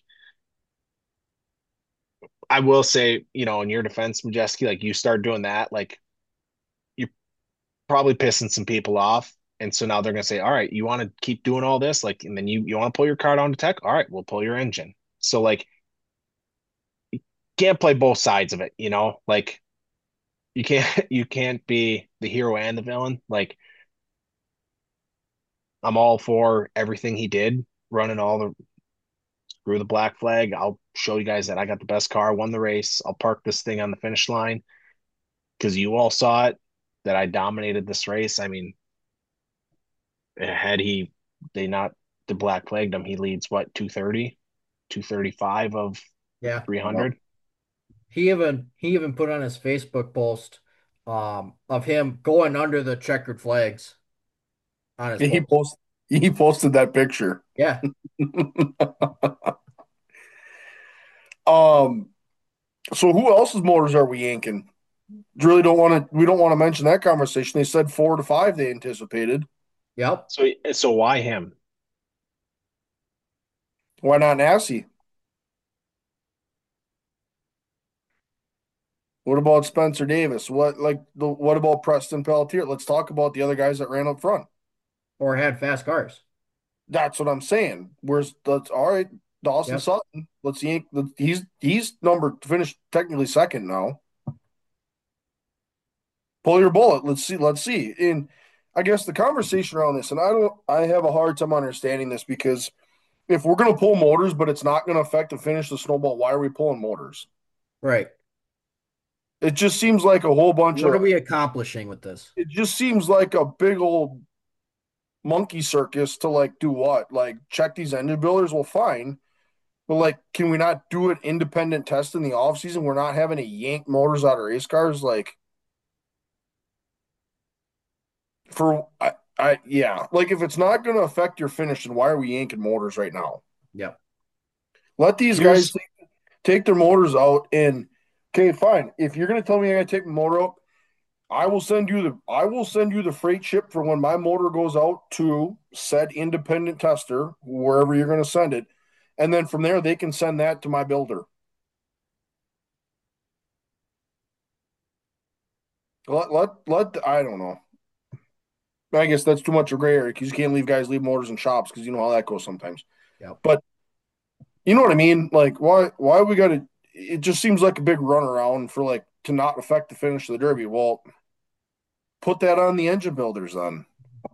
Speaker 3: I will say, in your defense, Majeski, like you start doing that, like you're probably pissing some people off. And so now they're gonna say, all right, you want to keep doing all this, like, and then you want to pull your car down to tech. All right, we'll pull your engine. So like, can't play both sides of it, like you can't you can't be the hero and the villain. Like I'm all for everything he did, running all the screw the black flag. I'll show you guys that I got the best car, won the race. I'll park this thing on the finish line because you all saw it that I dominated this race. I mean, had they not the black flagged him, he leads what 230, 235 of
Speaker 2: Yeah.
Speaker 3: 300.
Speaker 2: He even put on his Facebook post of him going under the checkered flags on his
Speaker 1: He
Speaker 2: post.
Speaker 1: post he posted that picture.
Speaker 2: Yeah.
Speaker 1: um so who else's motors are we yanking? Really don't want to we don't want to mention that conversation. They said 4 to 5 they anticipated.
Speaker 2: Yep.
Speaker 3: So why him?
Speaker 1: Why not Nassie? What about Spencer Davis? What about Preston Pelletier? Let's talk about the other guys that ran up front.
Speaker 2: or had fast cars.
Speaker 1: That's what I'm saying. That's all right. Dawson
Speaker 2: Yep.
Speaker 1: Sutton. He's number finished technically second now. Pull your bullet. Let's see. And I guess the conversation around this, and I have a hard time understanding this because if we're gonna pull motors, but it's not gonna affect the finish of the snowball, why are we pulling motors?
Speaker 2: Right.
Speaker 1: It just seems like a whole bunch
Speaker 2: What are
Speaker 1: of
Speaker 2: we accomplishing with this?
Speaker 1: it just seems like a big old monkey circus to like do what? Like check these engine builders? Well, fine. But like, can we not do an independent test in the off season? We're not having to yank motors out of race cars. Like for yeah, like if it's not going to affect your finish, then why are we yanking motors right now?
Speaker 2: Yep.
Speaker 1: Let these guys
Speaker 3: Here's
Speaker 1: take their motors out and okay, fine. If you're going to tell me I got to take my motor out, I will send you the freight ship for when my motor goes out to said independent tester wherever you're going to send it, and then from there they can send that to my builder. Let I don't know. I guess that's too much of a gray area because you can't leave guys leave motors in shops because you know how that goes sometimes.
Speaker 2: Yep.
Speaker 1: But you know what I mean? Like why we got to? It just seems like a big runaround for like to not affect the finish of the Derby. Well, put that on the engine builders then.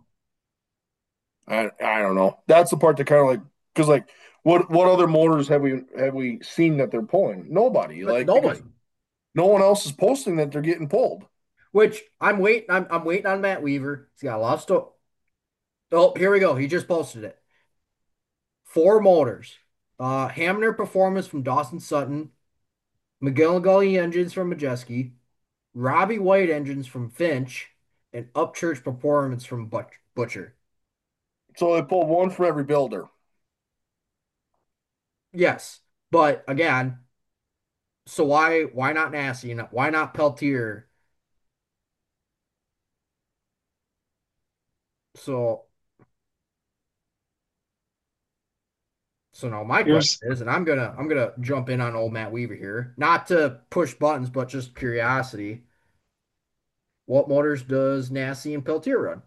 Speaker 1: I don't know. That's the part that kind of like because like what other motors have we seen that they're pulling? Nobody
Speaker 2: But
Speaker 1: like because
Speaker 2: nobody.
Speaker 1: no one else is posting that they're getting pulled.
Speaker 2: Which I'm waiting. I'm waiting on Matt Weaver. He's got a lot of stuff. Oh, here we go. He just posted it. Four motors. Hamner Performance from Dawson Sutton. McGillicuddy engines from Majeski. Robbie White engines from Finch. And Upchurch Performance from Butcher.
Speaker 1: So they pulled one from every builder.
Speaker 2: Yes, but again, so why not Nasty? Why not Peltier? So so now my question
Speaker 3: here's
Speaker 2: is, and I'm gonna jump in on old Matt Weaver here, not to push buttons, but just curiosity. What motors does Nasty and Peltier run?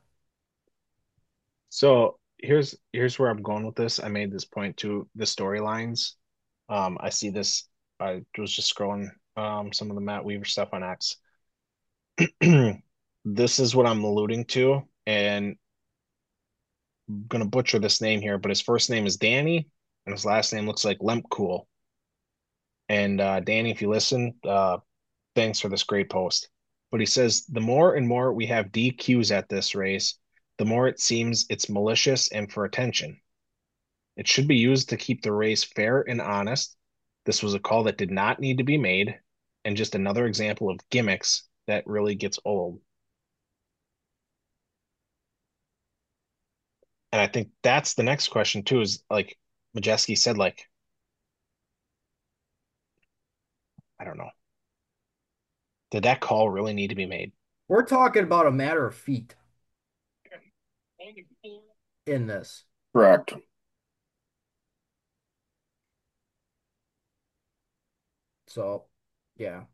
Speaker 3: here's where I'm going with this. I made this point to the storylines. I see this. I was just scrolling some of the Matt Weaver stuff on X. This is what I'm alluding to, and I'm gonna butcher this name here, but his first name is Danny, and his last name looks like Lemcool. And Danny, if you listen, thanks for this great post. But he says the more and more we have DQs at this race, the more it seems it's malicious and for attention. It should be used to keep the race fair and honest. This was a call that did not need to be made, and just another example of gimmicks that really gets old. And I think that's the next question too, is like Majeski said, like, I don't know, did that call really need to be made?
Speaker 2: We're talking about a matter of feet in this.
Speaker 1: Correct.
Speaker 2: So, yeah,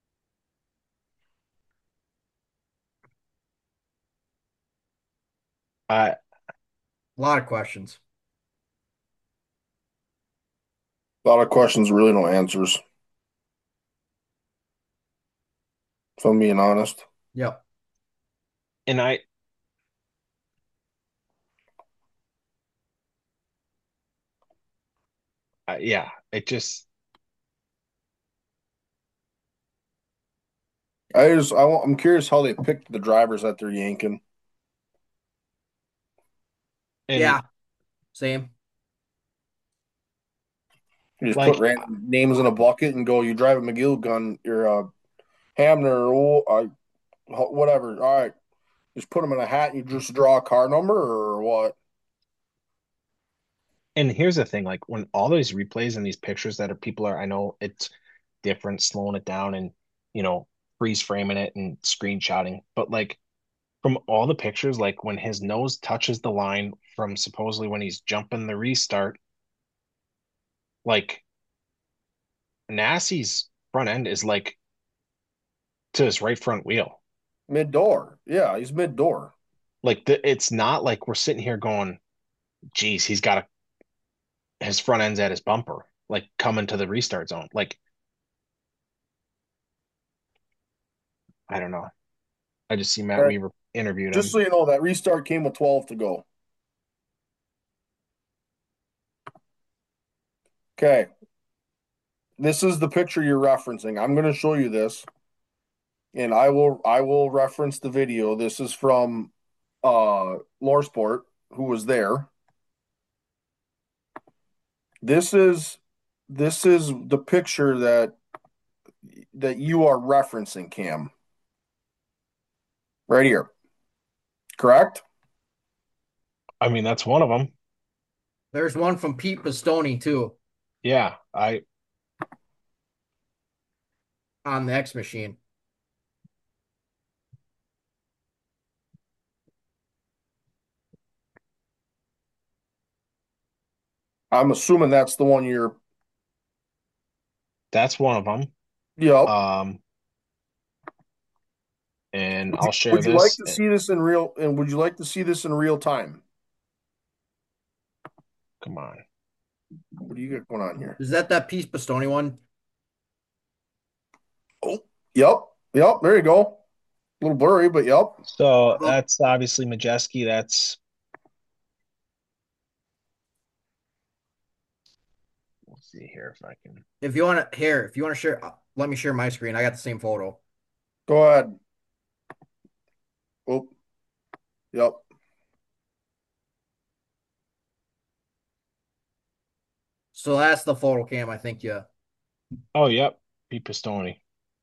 Speaker 3: I
Speaker 2: a lot of questions.
Speaker 1: A lot of questions, really no answers. If I'm being honest.
Speaker 2: Yep.
Speaker 3: and yeah, it just
Speaker 1: I'm curious how they picked the drivers that they're yanking.
Speaker 3: and
Speaker 2: Yeah, same.
Speaker 1: You just put
Speaker 3: like
Speaker 1: random names in a bucket and go. You drive a McGill gun. You're a Hamner or whatever. All right, just put them in a hat and you just draw a car number or what?
Speaker 3: and here's the thing, like when all these replays and these pictures that are people are, I know it's different, slowing it down and you know, freeze framing it and screenshotting, but like from all the pictures, like when his nose touches the line from supposedly when he's jumping the restart, like Nassie's front end is like to his right front wheel.
Speaker 1: Mid door. Yeah, he's mid door.
Speaker 3: Like it's not like we're sitting here going, geez, his front end's at his bumper, like coming to the restart zone. Like, I don't know. I just see
Speaker 1: All
Speaker 3: Matt
Speaker 1: right.
Speaker 3: Weaver interviewed
Speaker 1: Just
Speaker 3: him.
Speaker 1: so you know, that restart came with 12 to go. Okay. This is the picture you're referencing. I'm going to show you this, and I will reference the video. This is from Lore Sport, who was there. This is this is the picture that you are referencing, Cam. Right here. Correct?
Speaker 3: I mean, that's one of them.
Speaker 2: There's one from Pete Pistone too
Speaker 3: Yeah, I
Speaker 2: on the X machine.
Speaker 1: I'm assuming that's the one you're.
Speaker 3: that's one of them.
Speaker 1: Yep.
Speaker 3: Um, and I'll share
Speaker 1: Would you like
Speaker 3: this.
Speaker 1: to see this in real and would you like to see this in real time?
Speaker 3: Come on.
Speaker 1: What do you got going on here?
Speaker 2: Is that Pete Pistone one?
Speaker 1: Oh, yep. Yep. There you go. A little blurry, but yep.
Speaker 3: So
Speaker 2: Well,
Speaker 3: that's obviously Majeski. That's let's see here if I can.
Speaker 2: if you want to share, let me share my screen. I got the same photo.
Speaker 1: Go ahead. Oh, yep.
Speaker 2: So that's the photo cam, I think, yeah.
Speaker 3: Oh, yep, Pete Pistone.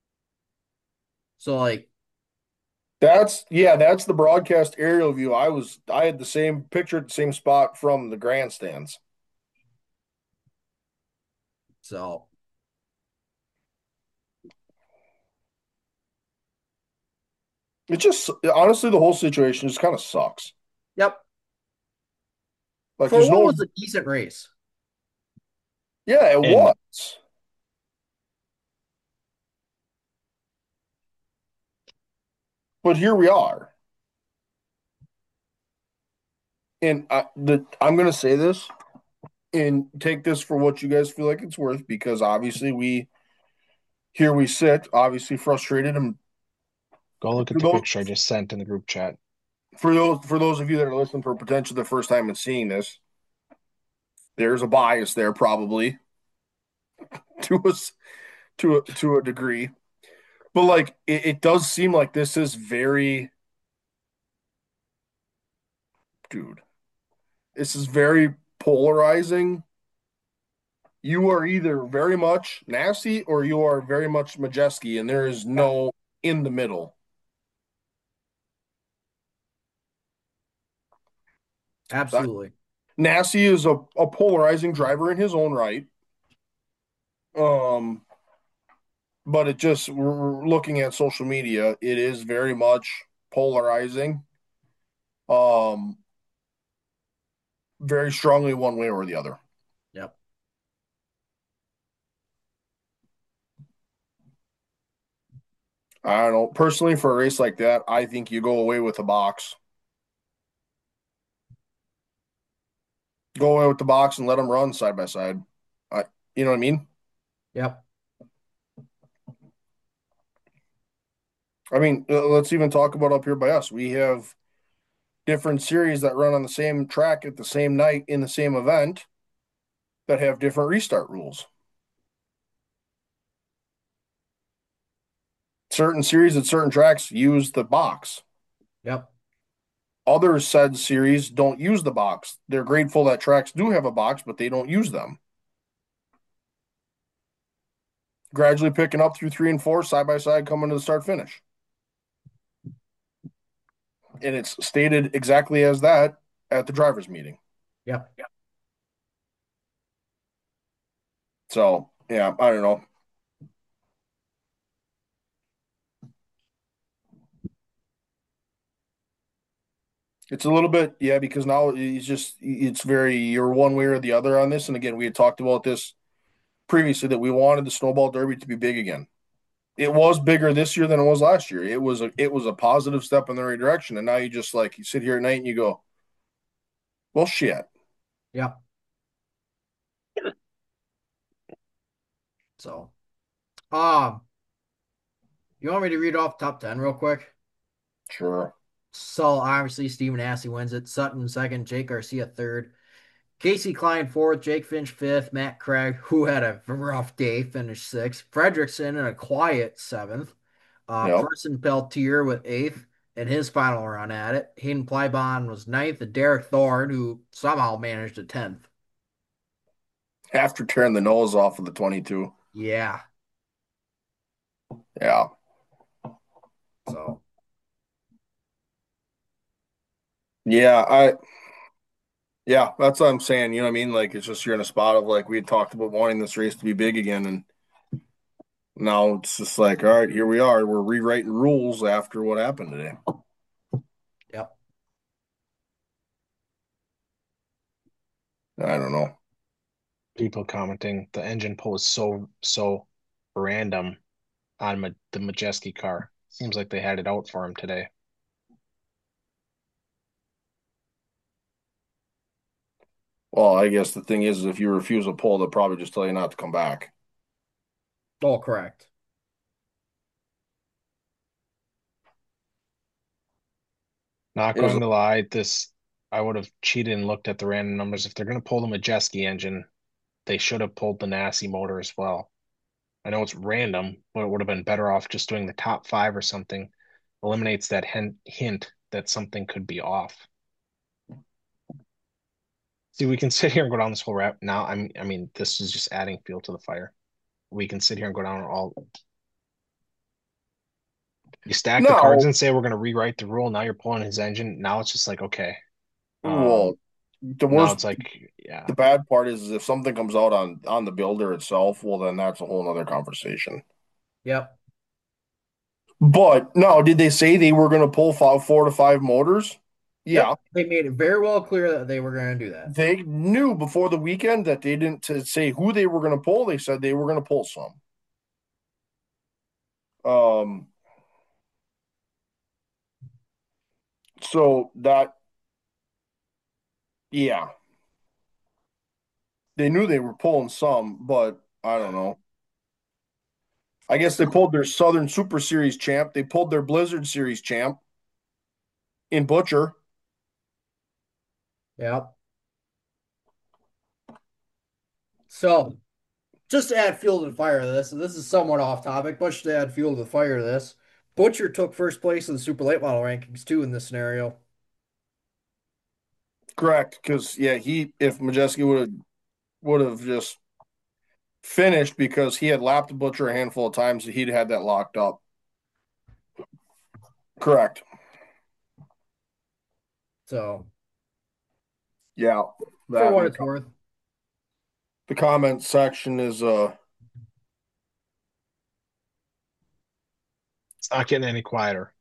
Speaker 2: So like,
Speaker 1: That's the broadcast aerial view. I had the same picture at the same spot from the grandstands.
Speaker 2: so
Speaker 1: It just honestly the whole situation just kind of sucks.
Speaker 2: yep.
Speaker 1: Like
Speaker 2: For
Speaker 1: there's
Speaker 2: what
Speaker 1: no
Speaker 2: was a decent race.
Speaker 1: yeah, it
Speaker 3: And
Speaker 1: was. But here we are. And I'm going to say this and take this for what you guys feel like it's worth because obviously we sit obviously frustrated and
Speaker 3: go look at
Speaker 1: for
Speaker 3: the
Speaker 1: those
Speaker 3: picture I just sent in the group chat.
Speaker 1: for those of you that are listening for potentially the first time and seeing this, there's a bias there probably to us to a degree. But like it does seem like this is very dude, this is very polarizing. You are either very much nasty or you are very much Majeski, and there is
Speaker 2: Yeah,
Speaker 1: no in the middle.
Speaker 2: absolutely.
Speaker 1: Nasty is a polarizing driver in his own right. Um, but it just we're looking at social media, it is very much polarizing. Um, very strongly one way or the other.
Speaker 2: Yep.
Speaker 1: I don't know. Personally, for a race like that, I think you go away with the box. Go away with the box and let them run side by side. I, you know what I mean?
Speaker 2: Yep.
Speaker 1: I mean, let's even talk about up here by us. We have different series that run on the same track at the same night in the same event that have different restart rules. Certain series at certain tracks use the box.
Speaker 2: Yep.
Speaker 1: Other said series don't use the box. They're grateful that tracks do have a box, but they don't use them. Gradually picking up through 3 and 4, side by side, coming to the start finish. And it's stated exactly as that at the drivers' meeting.
Speaker 2: Yep.
Speaker 1: So, yeah, I don't know. It's a little bit, yeah, because now it's very, you're one way or the other on this. And again, we had talked about this previously that we wanted the snowball derby to be big again. it was bigger this year than it was last year. It was a positive step in the right direction. And now you just like you sit here at night and you go, well, shit.
Speaker 2: Yeah. So, um, you want me to read off top 10 real quick?
Speaker 1: Sure.
Speaker 2: So obviously Stephen Assey wins it. Sutton second, Jake Garcia third, Casey Klein fourth, Jake Finch fifth, Matt Craig, who had a rough day, finished sixth, Fredrickson in a quiet seventh,
Speaker 1: Yep.
Speaker 2: Person Peltier with eighth in his final run at it. Hayden Plybon was ninth, and Derek Thorne, who somehow managed a 10th.
Speaker 1: After tearing the nose off of the 22.
Speaker 2: Yeah.
Speaker 1: Yeah.
Speaker 2: So,
Speaker 1: Yeah. Yeah, that's what I'm saying. You know what I mean? Like it's just you're in a spot of like we had talked about wanting this race to be big again, and now it's just like, all right, here we are. We're rewriting rules after what happened today.
Speaker 2: yep.
Speaker 1: I don't know.
Speaker 3: People commenting the engine pull is so random on the Majeski car. Seems like they had it out for him today.
Speaker 1: Well, I guess the thing is if you refuse a pull, they'll probably just tell you not to come back.
Speaker 2: All correct.
Speaker 3: Not
Speaker 1: It is
Speaker 3: going to lie, this I would have cheated and looked at the random numbers. If they're going to pull the Majeski engine, they should have pulled the Nasty motor as well. I know it's random, but it would have been better off just doing the top five or something. Eliminates that hint that something could be off. See, we can sit here and go down this whole rap now. I mean, this is just adding fuel to the fire. We can sit here and go down all. You stack the cards
Speaker 1: no.
Speaker 3: and say we're going to rewrite the rule. Now you're pulling his engine. Now it's just like okay.
Speaker 1: Well, the
Speaker 3: Now
Speaker 1: worst,
Speaker 3: it's like yeah.
Speaker 1: the bad part is if something comes out on the builder itself, well, then that's a whole nother conversation.
Speaker 2: Yep.
Speaker 1: But no, did they say they were going to pull 4 to 5 motors?
Speaker 2: Yep.
Speaker 1: Yeah,
Speaker 2: They made it very well clear that they were going to do that.
Speaker 1: they knew before the weekend that they didn't to say who they were going to pull. They said they were going to pull some. Um, so that yeah, they knew they were pulling some, but I don't know. I guess they pulled their Southern Super Series champ. They pulled their Blizzard Series champ in Butcher.
Speaker 2: Yep. So, just to add fuel to the fire to this, and this is somewhat off topic, but just to add fuel to the fire to this, Butcher took first place in the Super Late Model rankings too in this scenario.
Speaker 1: Correct, because yeah, he if Majeski would have just finished because he had lapped Butcher a handful of times, he'd had that locked up. Correct.
Speaker 2: So,
Speaker 1: Yeah,
Speaker 2: for
Speaker 1: that
Speaker 2: what
Speaker 1: and
Speaker 2: it's worth.
Speaker 1: the comment section is
Speaker 3: It's not getting any quieter.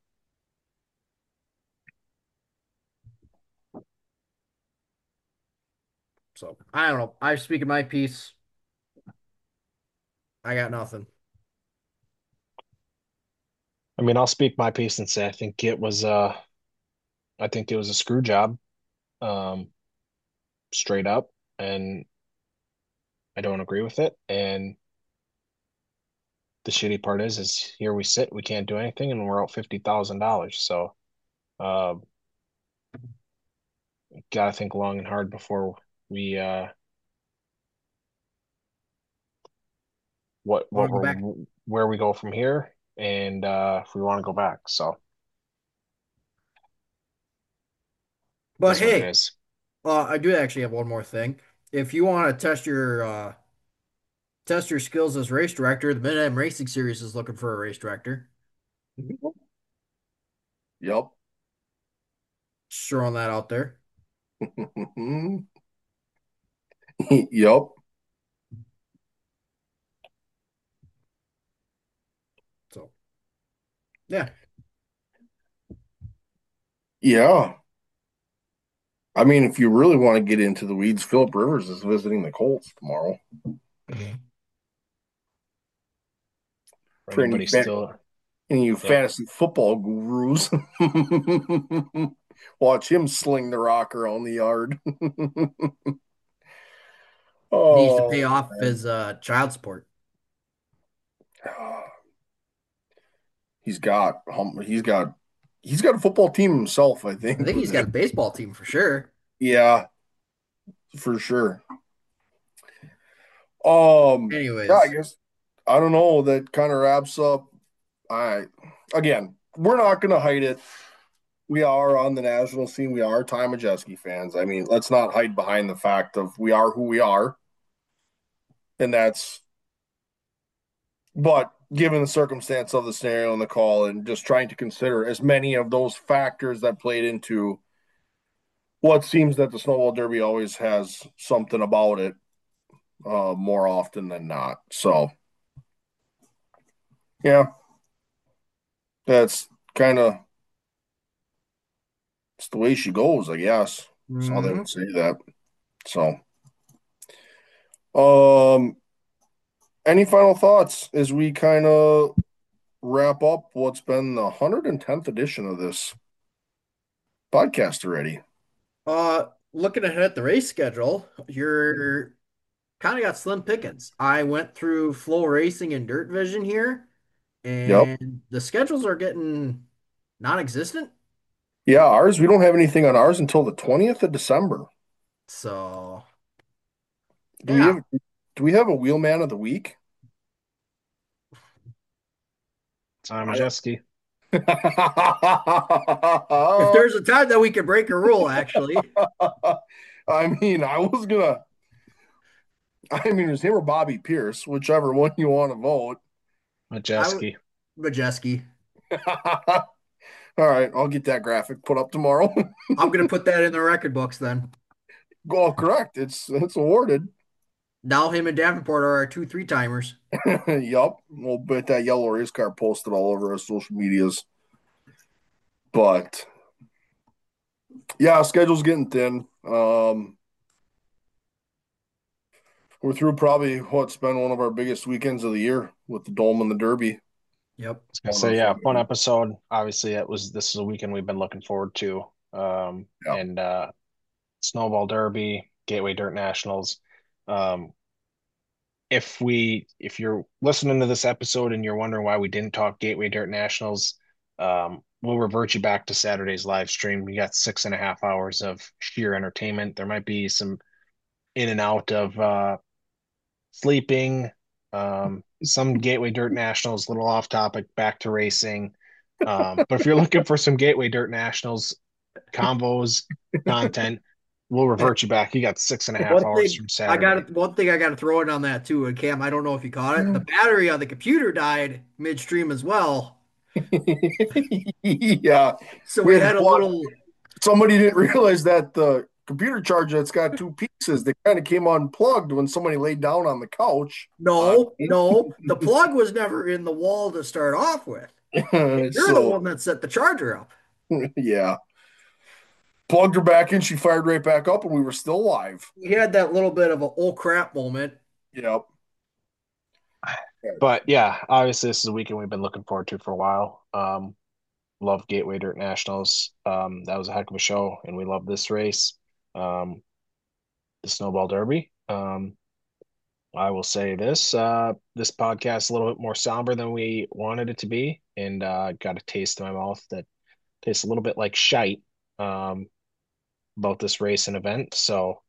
Speaker 2: So, I don't know. I speak of my piece. I got nothing.
Speaker 3: I mean, I'll speak my piece and say I think it was a screw job, um, straight up, and I don't agree with it. And the shitty part is here we sit, we can't do anything, and we're out $50,000. So, uh, gotta think long and hard before we
Speaker 2: Want
Speaker 3: what
Speaker 2: to go back?
Speaker 3: we're where we go from here, and if we want to go back. So,
Speaker 2: But
Speaker 3: is what it
Speaker 2: hey,
Speaker 3: is.
Speaker 2: I do actually have one more thing. If you want to test your skills as race director, the Mid-Am Racing Series is looking for a race director.
Speaker 1: yep.
Speaker 2: Just throwing that out there.
Speaker 1: Yep.
Speaker 2: So yeah.
Speaker 1: Yeah. I mean, if you really want to get into the weeds, Philip Rivers is visiting the Colts tomorrow.
Speaker 3: For
Speaker 1: For
Speaker 3: anybody still,
Speaker 1: any you
Speaker 3: yep.
Speaker 1: fantasy football gurus. Watch him sling the rock around the yard.
Speaker 2: Needs to pay
Speaker 1: Oh,
Speaker 2: off
Speaker 1: man.
Speaker 2: his child support.
Speaker 1: He's got he's got a football team himself, I
Speaker 2: I
Speaker 1: think.
Speaker 2: think he's got a baseball team for sure.
Speaker 1: Yeah, for sure. Yeah, I
Speaker 2: Anyways,
Speaker 1: guess I don't know. That kind of wraps up. I again, we're not going to hide it. We are on the national scene. We are Ty Majeski fans. I mean, let's not hide behind the fact of we are who we are, and that's. But given the circumstance of the scenario and the call, and just trying to consider as many of those factors that played into what seems that the Snowball Derby always has something about it, more often than not. So yeah, that's kind of it's the way she goes, I guess. That's how they
Speaker 2: mhm.
Speaker 1: would say that. So, um, any final thoughts as we kind of wrap up what's been the 110th edition of this podcast already?
Speaker 2: Looking ahead at the race schedule, you're kind of got slim pickings. I went through Flow Racing and Dirt Vision here,
Speaker 1: Yep.
Speaker 2: and the schedules are getting non-existent.
Speaker 1: Yeah, ours, we don't have anything on ours until the 20th of December.
Speaker 2: So,
Speaker 1: Do we
Speaker 2: yeah,
Speaker 1: have do we have a wheelman of the week?
Speaker 3: Tom
Speaker 1: I
Speaker 3: Majeski.
Speaker 2: if there's a time that we could break a rule, actually,
Speaker 1: I mean, I mean, it's him or Bobby Pierce, whichever one you want to vote.
Speaker 2: I would
Speaker 3: Majeski.
Speaker 2: Majeski.
Speaker 1: All right, I'll get that graphic put up tomorrow.
Speaker 2: I'm gonna put that in the record books then.
Speaker 1: Well, correct. It's awarded.
Speaker 2: Now him and Davenport are our two three timers.
Speaker 1: Yup. We'll bet that yellow race car posted all over our social medias. But yeah, schedule's getting thin. We're through probably what's been one of our biggest weekends of the year with the Dome and the Derby.
Speaker 2: Yep.
Speaker 3: I was gonna say, yeah, fun episode. Obviously, this is a weekend we've been looking forward to.
Speaker 1: Yeah.
Speaker 3: And Snowball Derby, Gateway Dirt Nationals. Um, if you're listening to this episode and you're wondering why we didn't talk Gateway Dirt Nationals, we'll revert you back to Saturday's live stream. We got 6.5 hours of sheer entertainment. There might be some in and out of sleeping. Some Gateway Dirt Nationals, a little off topic, back to racing. But if you're looking for some Gateway Dirt Nationals combos, content, we'll revert you back. You got 6.5
Speaker 2: One
Speaker 3: hours
Speaker 2: thing
Speaker 3: from
Speaker 2: I
Speaker 3: Saturday.
Speaker 2: got one thing I got to throw in on that too, and Cam, I don't know if you caught it. The battery on the computer died midstream as well,
Speaker 1: Yeah.
Speaker 2: so
Speaker 1: We
Speaker 2: we
Speaker 1: had to
Speaker 2: had a
Speaker 1: plug.
Speaker 2: little.
Speaker 1: Somebody didn't realize that the computer charger that's got two pieces, they kind of came unplugged when somebody laid down on the couch.
Speaker 2: No, no, the plug was never in the wall to start off with. You're the
Speaker 1: So
Speaker 2: one that set the charger up.
Speaker 1: yeah. Plugged her back in, she fired right back up, and we were still live.
Speaker 2: We had that little bit of a oh crap moment.
Speaker 1: Yep.
Speaker 3: But yeah, obviously this is a weekend we've been looking forward to for a while. Love Gateway Dirt Nationals. That was a heck of a show, and we love this race. The Snowball Derby. I will say this podcast is a little bit more somber than we wanted it to be, and got a taste in my mouth that tastes a little bit like shite about this race and event. So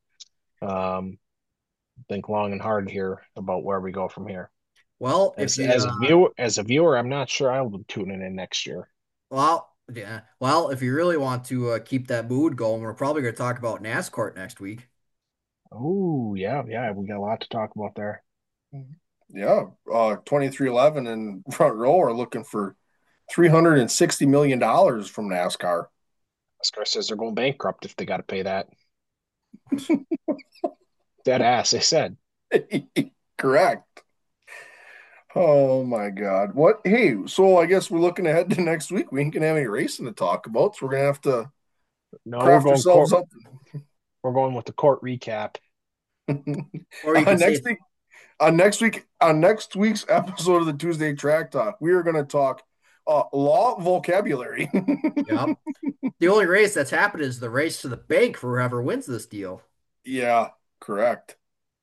Speaker 3: think long and hard here about where we go from here.
Speaker 2: Well, if
Speaker 3: As
Speaker 2: you
Speaker 3: as a viewer, I'm not sure I will be tuning in next year.
Speaker 2: well, yeah, well, if you really want to keep that mood going, we're probably going to talk about NASCAR next week.
Speaker 3: Oh, yeah, yeah, we got a lot to talk about there.
Speaker 1: Yeah. 2311 and front row are looking for $360 million from NASCAR.
Speaker 3: Oscar says they're going bankrupt if they got to pay that. Dead ass, they said.
Speaker 1: Correct. Oh my God. What? Hey, so I guess we're looking ahead to next week. We ain't gonna have any racing to talk about, so we're gonna have to
Speaker 3: No,
Speaker 1: craft ourselves up.
Speaker 3: we're going with the court recap.
Speaker 2: Or you can
Speaker 1: Next
Speaker 2: say
Speaker 1: week, on next week's episode of the Tuesday Track Talk, we are going to talk law vocabulary.
Speaker 2: Yep. The only race that's happened is the race to the bank for whoever wins this deal.
Speaker 1: Yeah, correct.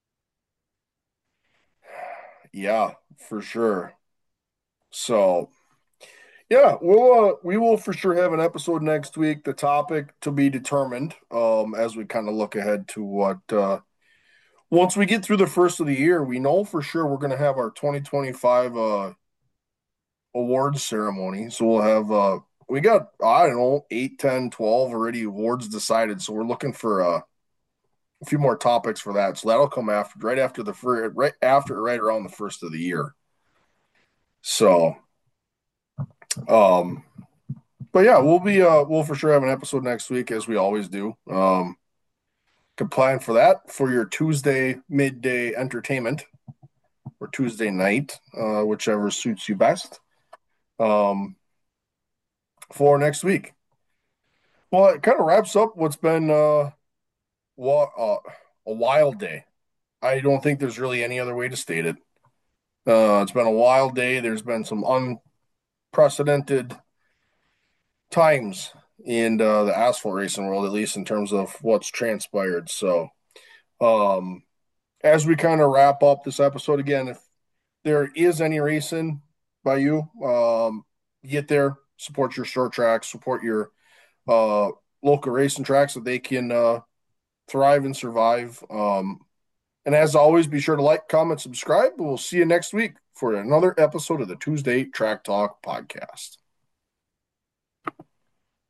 Speaker 1: Yeah, for sure. So, yeah, we will for sure have an episode next week. The topic to be determined as we kind of look ahead to what once we get through the first of the year, we know for sure we're going to have our 2025 awards ceremony. So we'll have we got I don't know 8, 10, 12 already awards decided. So we're looking for a few more topics for that. So that'll come after right after the right around the first of the year. So um but yeah, we'll for sure have an episode next week as we always do. Can plan for that for your Tuesday midday entertainment or Tuesday night, whichever suits you best. Um for next week. Well, it kind of wraps up what's been a wild day. I don't think there's really any other way to state it. It's been a wild day. There's been some unprecedented times in the asphalt racing world, at least in terms of what's transpired. So, um, as we kind of wrap up this episode again, if there is any racing by you, get there, support your short tracks, support your uh, local racing tracks so they can thrive and survive. And as always, be sure to like, comment, subscribe. We'll see you next week for another episode of the Tuesday Track Talk podcast.